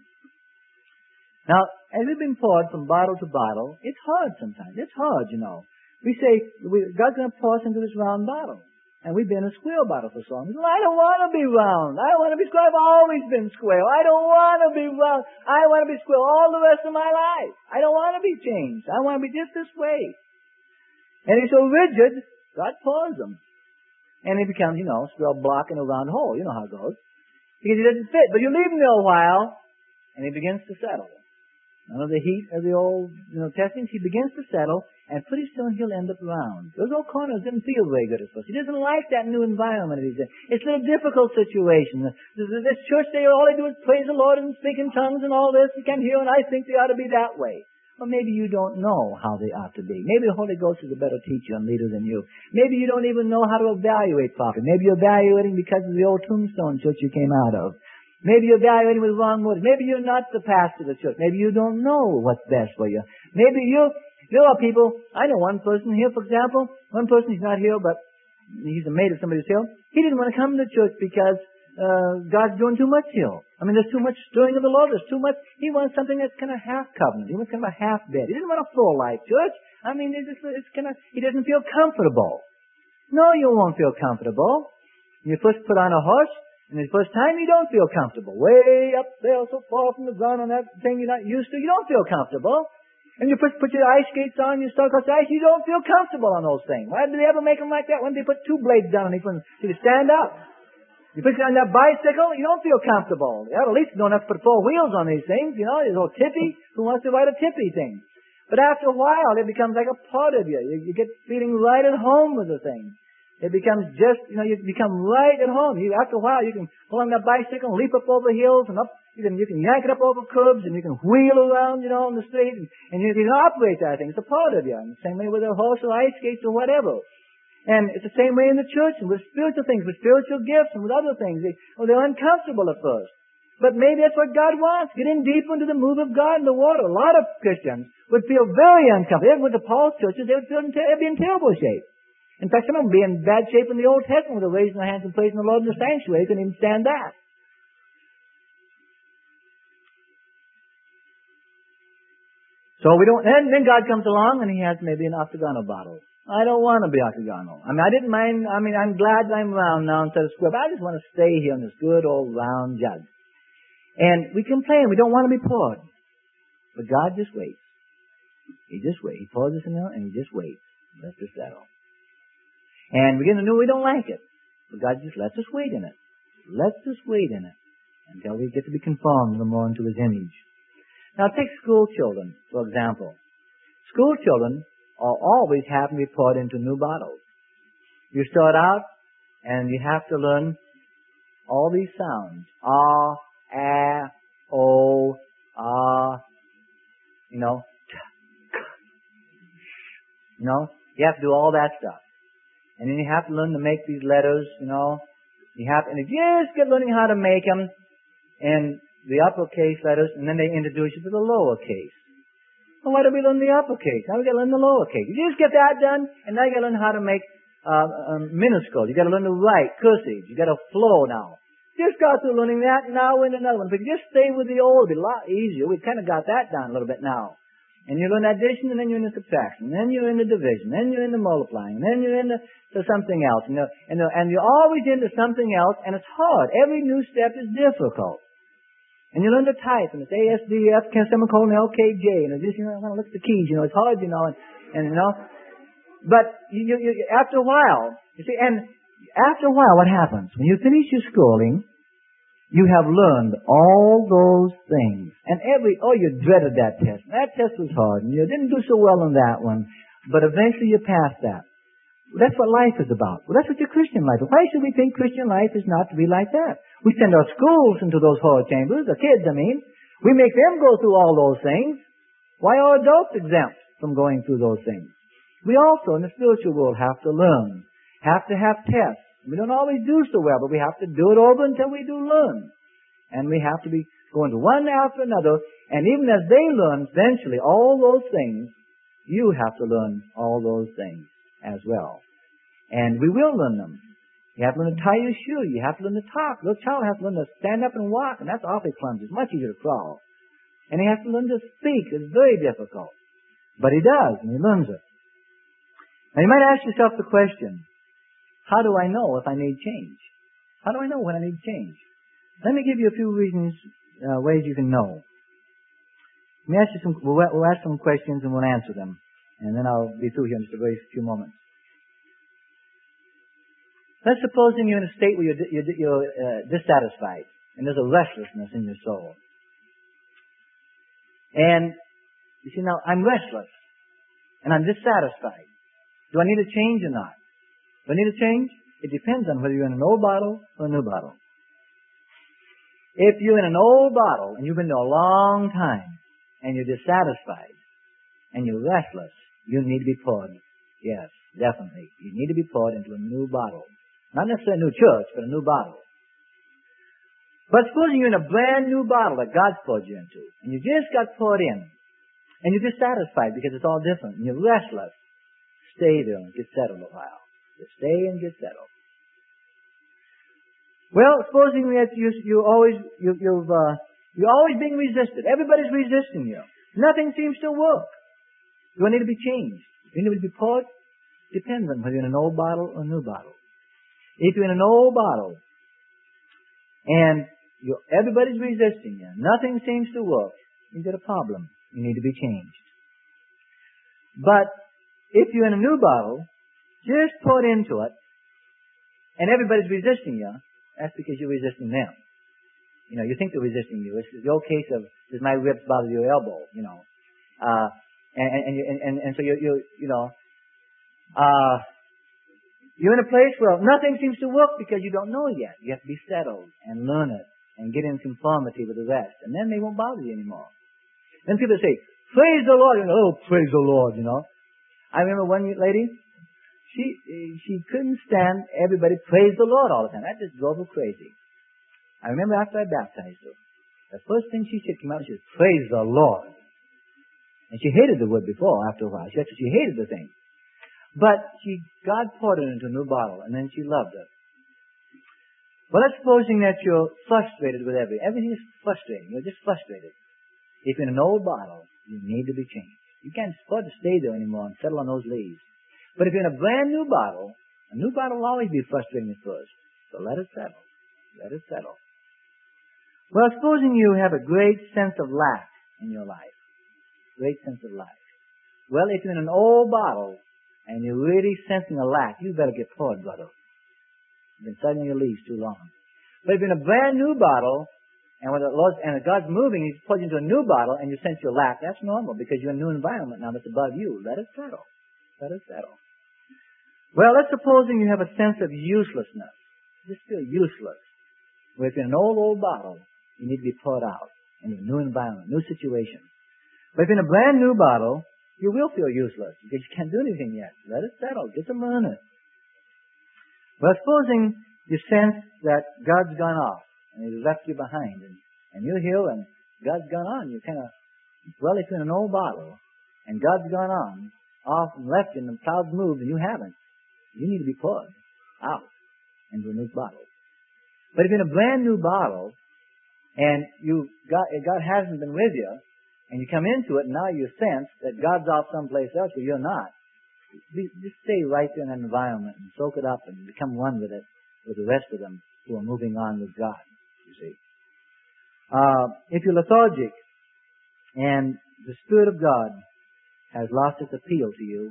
Now, as we've been poured from bottle to bottle, it's hard sometimes. It's hard, We say, God's going to pour us into this round bottle. And we've been a square bottle for so long. Well, I don't want to be round. I want to be square. I've always been square. I don't want to be round. I want to be square all the rest of my life. I don't want to be changed. I want to be just this way. And he's so rigid, God pours him. And he becomes, square block in a round hole. You know how it goes. Because he doesn't fit. But you leave him there a while, and he begins to settle. Under the heat of the old, testings, he begins to settle, and pretty soon he'll end up round. Those old corners didn't feel very good at first. He doesn't like that new environment that he's in. It's a difficult situation. This church, all they do is praise the Lord and speak in tongues and all this. You can't hear, and I think they ought to be that way. Well, maybe you don't know how they ought to be. Maybe the Holy Ghost is a better teacher and leader than you. Maybe you don't even know how to evaluate properly. Maybe you're evaluating because of the old tombstone church you came out of. Maybe you're evaluating with wrong motives. Maybe you're not the pastor of the church. Maybe you don't know what's best for you. Maybe there are people, I know one person here, for example, one person, he's not here, but he's a mate of somebody's here. He didn't want to come to church because God's doing too much here. There's too much stirring of the Lord. There's too much. He wants something that's kind of half covenant. He wants kind of a half bed. He didn't want a full life church. I mean, he doesn't feel comfortable. No, you won't feel comfortable. When you first put on a horse, and the first time you don't feel comfortable. Way up there, so far from the ground on that thing you're not used to, you don't feel comfortable. And you first put your ice skates on, you start across the ice, you don't feel comfortable on those things. Why did they ever make them like that? When they put two blades down on each one, so you stand up. You put it on that bicycle, you don't feel comfortable. You have at least don't have to put four wheels on these things, you know, there's a little tippy. Who wants to ride a tippy thing? But after a while, it becomes like a part of you. You get feeling right at home with the thing. It becomes just, you know, you become right at home. After a while, you can pull on that bicycle and leap up over hills and up. You can yank it up over curbs and you can wheel around, you know, on the street and you can operate that thing. It's a part of you. And the same way with a horse or ice skates or whatever. And it's the same way in the church and with spiritual things, with spiritual gifts and with other things. They're uncomfortable at first. But maybe that's what God wants. Get in deep into the move of God in the water. A lot of Christians would feel very uncomfortable. Even with the Paul's churches, they'd be in terrible shape. In fact, some of them would be in bad shape in the Old Testament with the raising their hands and praising the Lord in the sanctuary. They couldn't even stand that. So then God comes along and He has maybe an octagonal bottle. I don't want to be octagonal. I didn't mind. I'm glad I'm round now instead of square, but I just want to stay here in this good old round jug. And we complain. We don't want to be poured. But God just waits. He just waits. He pours us in there and He just waits. Lets us settle. And we get to know we don't like it. But God just lets us wait in it. Lets us wait in it until we get to be conformed the more into His image. Now take school children, for example. School children are always happen to be poured into new bottles. You start out and you have to learn all these sounds. Ah, ah, oh, ah, you know. You know, you have to do all that stuff. And then you have to learn to make these letters, you know. And if you just get learning how to make them in the uppercase letters, and then they introduce you to the lowercase. Well, why do we learn the uppercase? Now we got to learn the lowercase. You just get that done, and now you got to learn how to make minuscule. You got to learn to write cursive. You got to flow now. Just got through learning that, now we're in another one. If you just stay with the old, it'll be a lot easier. We've kind of got that down a little bit now. And you learn addition, and then you're into subtraction, and then you're into division, then you're into multiplying, and then you're into something else. And you're always into something else, and it's hard. Every new step is difficult. And you learn to type, and it's A, S, D, F, semicolon, L, K, J, and it's just, you know, I want to look at the keys, you know, it's hard, you know, and you know. But you after a while, you see, and after a while, what happens? When you finish your schooling, you have learned all those things. And you dreaded that test. That test was hard, and you didn't do so well on that one. But eventually you passed that. That's what life is about. Well, that's what your Christian life is. Why should we think Christian life is not to be like that? We send our schools into those horror chambers, the kids, I mean. We make them go through all those things. Why are adults exempt from going through those things? We also, in the spiritual world, have to learn. Have to have tests. We don't always do so well, but we have to do it over until we do learn. And we have to be going to one after another. And even as they learn, eventually, all those things, you have to learn all those things as well. And we will learn them. You have to learn to tie your shoe. You have to learn to talk. A little child has to learn to stand up and walk, and that's awfully clumsy. It's much easier to crawl. And he has to learn to speak. It's very difficult. But he does, and he learns it. Now, you might ask yourself the question, how do I know if I need change? How do I know when I need change? Let me give you a few reasons, ways you can know. Let me ask you we'll ask some questions and we'll answer them. And then I'll be through here in just a very few moments. Let's supposing you're in a state where you're dissatisfied and there's a restlessness in your soul. And you see, now I'm restless and I'm dissatisfied. Do I need a change or not? Do I need a change? It depends on whether you're in an old bottle or a new bottle. If you're in an old bottle and you've been there a long time and you're dissatisfied and you're restless, you need to be poured. Yes, definitely. You need to be poured into a new bottle. Not necessarily a new church, but a new bottle. But supposing you're in a brand new bottle that God's poured you into, and you just got poured in, and you're dissatisfied because it's all different, and you're restless, stay there and get settled a while. Just stay and get settled. Well, supposing that you're always being resisted. Everybody's resisting you. Nothing seems to work. Do I need to be changed? You need to be poured? Depends on whether you're in an old bottle or a new bottle. If you're in an old bottle and everybody's resisting you, nothing seems to work, you've got a problem. You need to be changed. But if you're in a new bottle, just pour into it, and everybody's resisting you, that's because you're resisting them. You know, you think they're resisting you. It's the old case of, does my ribs bother your elbow? You know, and so you're in a place where nothing seems to work because you don't know yet. You have to be settled and learn it and get in conformity with the rest, and then they won't bother you anymore. Then people say, "Praise the Lord!" You know, "Oh, praise the Lord!" You know. I remember one lady. She couldn't stand everybody praise the Lord all the time. That just drove her crazy. I remember after I baptized her, the first thing she said came out, she said, "Praise the Lord." And she hated the word before, after a while. She hated the thing. But God poured it into a new bottle, and then she loved it. Well, let's supposing that you're frustrated with everything is frustrating. You're just frustrated. If you're in an old bottle, you need to be changed. You can't afford to stay there anymore and settle on those leaves. But if you're in a brand new bottle, a new bottle will always be frustrating at first. So let it settle. Let it settle. Well, supposing you have a great sense of lack in your life. Great sense of lack. Well, if you're in an old bottle and you're really sensing a lack, you better get poured, brother. You've been sitting on your leaves too long. But if you're in a brand new bottle, and when God's moving, He's put you into a new bottle, and you sense your lack, that's normal because you're in a new environment now that's above you. Let it settle. Let it settle. Well, let's supposing you have a sense of uselessness. You just feel useless. Well, if you're in an old bottle, you need to be poured out into a new environment, new situation. But if you're in a brand new bottle, you will feel useless because you can't do anything yet. Let it settle. Get to learn it. Well, supposing you sense that God's gone off and He's left you behind, and you're here and God's gone on. You kind of, well, if you're in an old bottle and God's gone on, off and left you, and the clouds moved and you haven't, you need to be poured out into a new bottle. But if you're in a brand new bottle and God hasn't been with you, and you come into it and now you sense that God's off someplace else where you're not, just stay right there in that environment and soak it up and become one with it, with the rest of them who are moving on with God, you see. If you're lethargic and the Spirit of God has lost its appeal to you,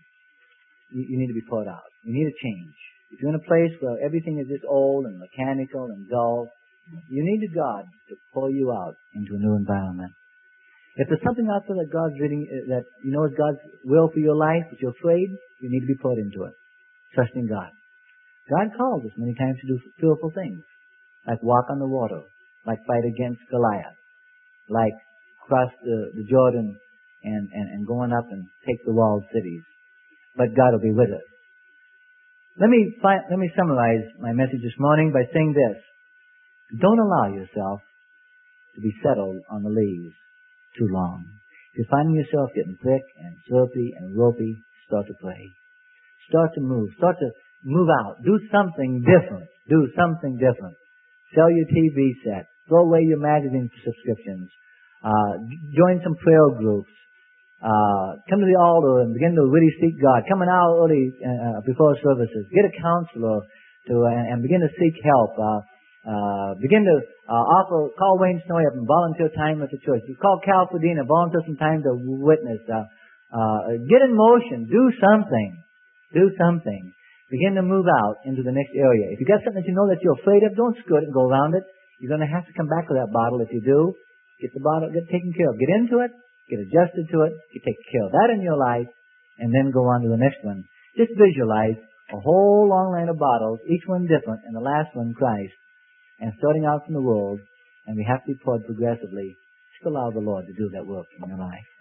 you need to be poured out. You need a change. If you're in a place where everything is just old and mechanical and dull, you need God to pour you out into a new environment. If there's something out there that God's reading, that you know is God's will for your life, but you're afraid, you need to be poured into it. Trusting God. God calls us many times to do fearful things, like walk on the water, like fight against Goliath, like cross the Jordan and going up and take the walled cities. But God will be with us. Let me summarize my message this morning by saying this. Don't allow yourself to be settled on the leaves too long. If you're finding yourself getting thick and syrupy and ropey, start to pray. Start to move. Start to move out. Do something different. Do something different. Sell your TV set. Throw away your magazine subscriptions. Join some prayer groups. Come to the altar and begin to really seek God. Come an hour early before services. Get a counselor and begin to seek help. Begin to call Wayne Snowy up and volunteer time at the church. Call Cal Ferdinand, volunteer some time to witness. Get in motion. Do something. Do something. Begin to move out into the next area. If you got something that you know that you're afraid of, don't skirt it and go around it. You're going to have to come back to that bottle. If you do, get the bottle, get taken care of. Get into it, get adjusted to it, get taken care of that in your life, and then go on to the next one. Just visualize a whole long line of bottles, each one different, and the last one Christ. And starting out from the world, and we have to be poured progressively. Just allow the Lord to do that work in your life.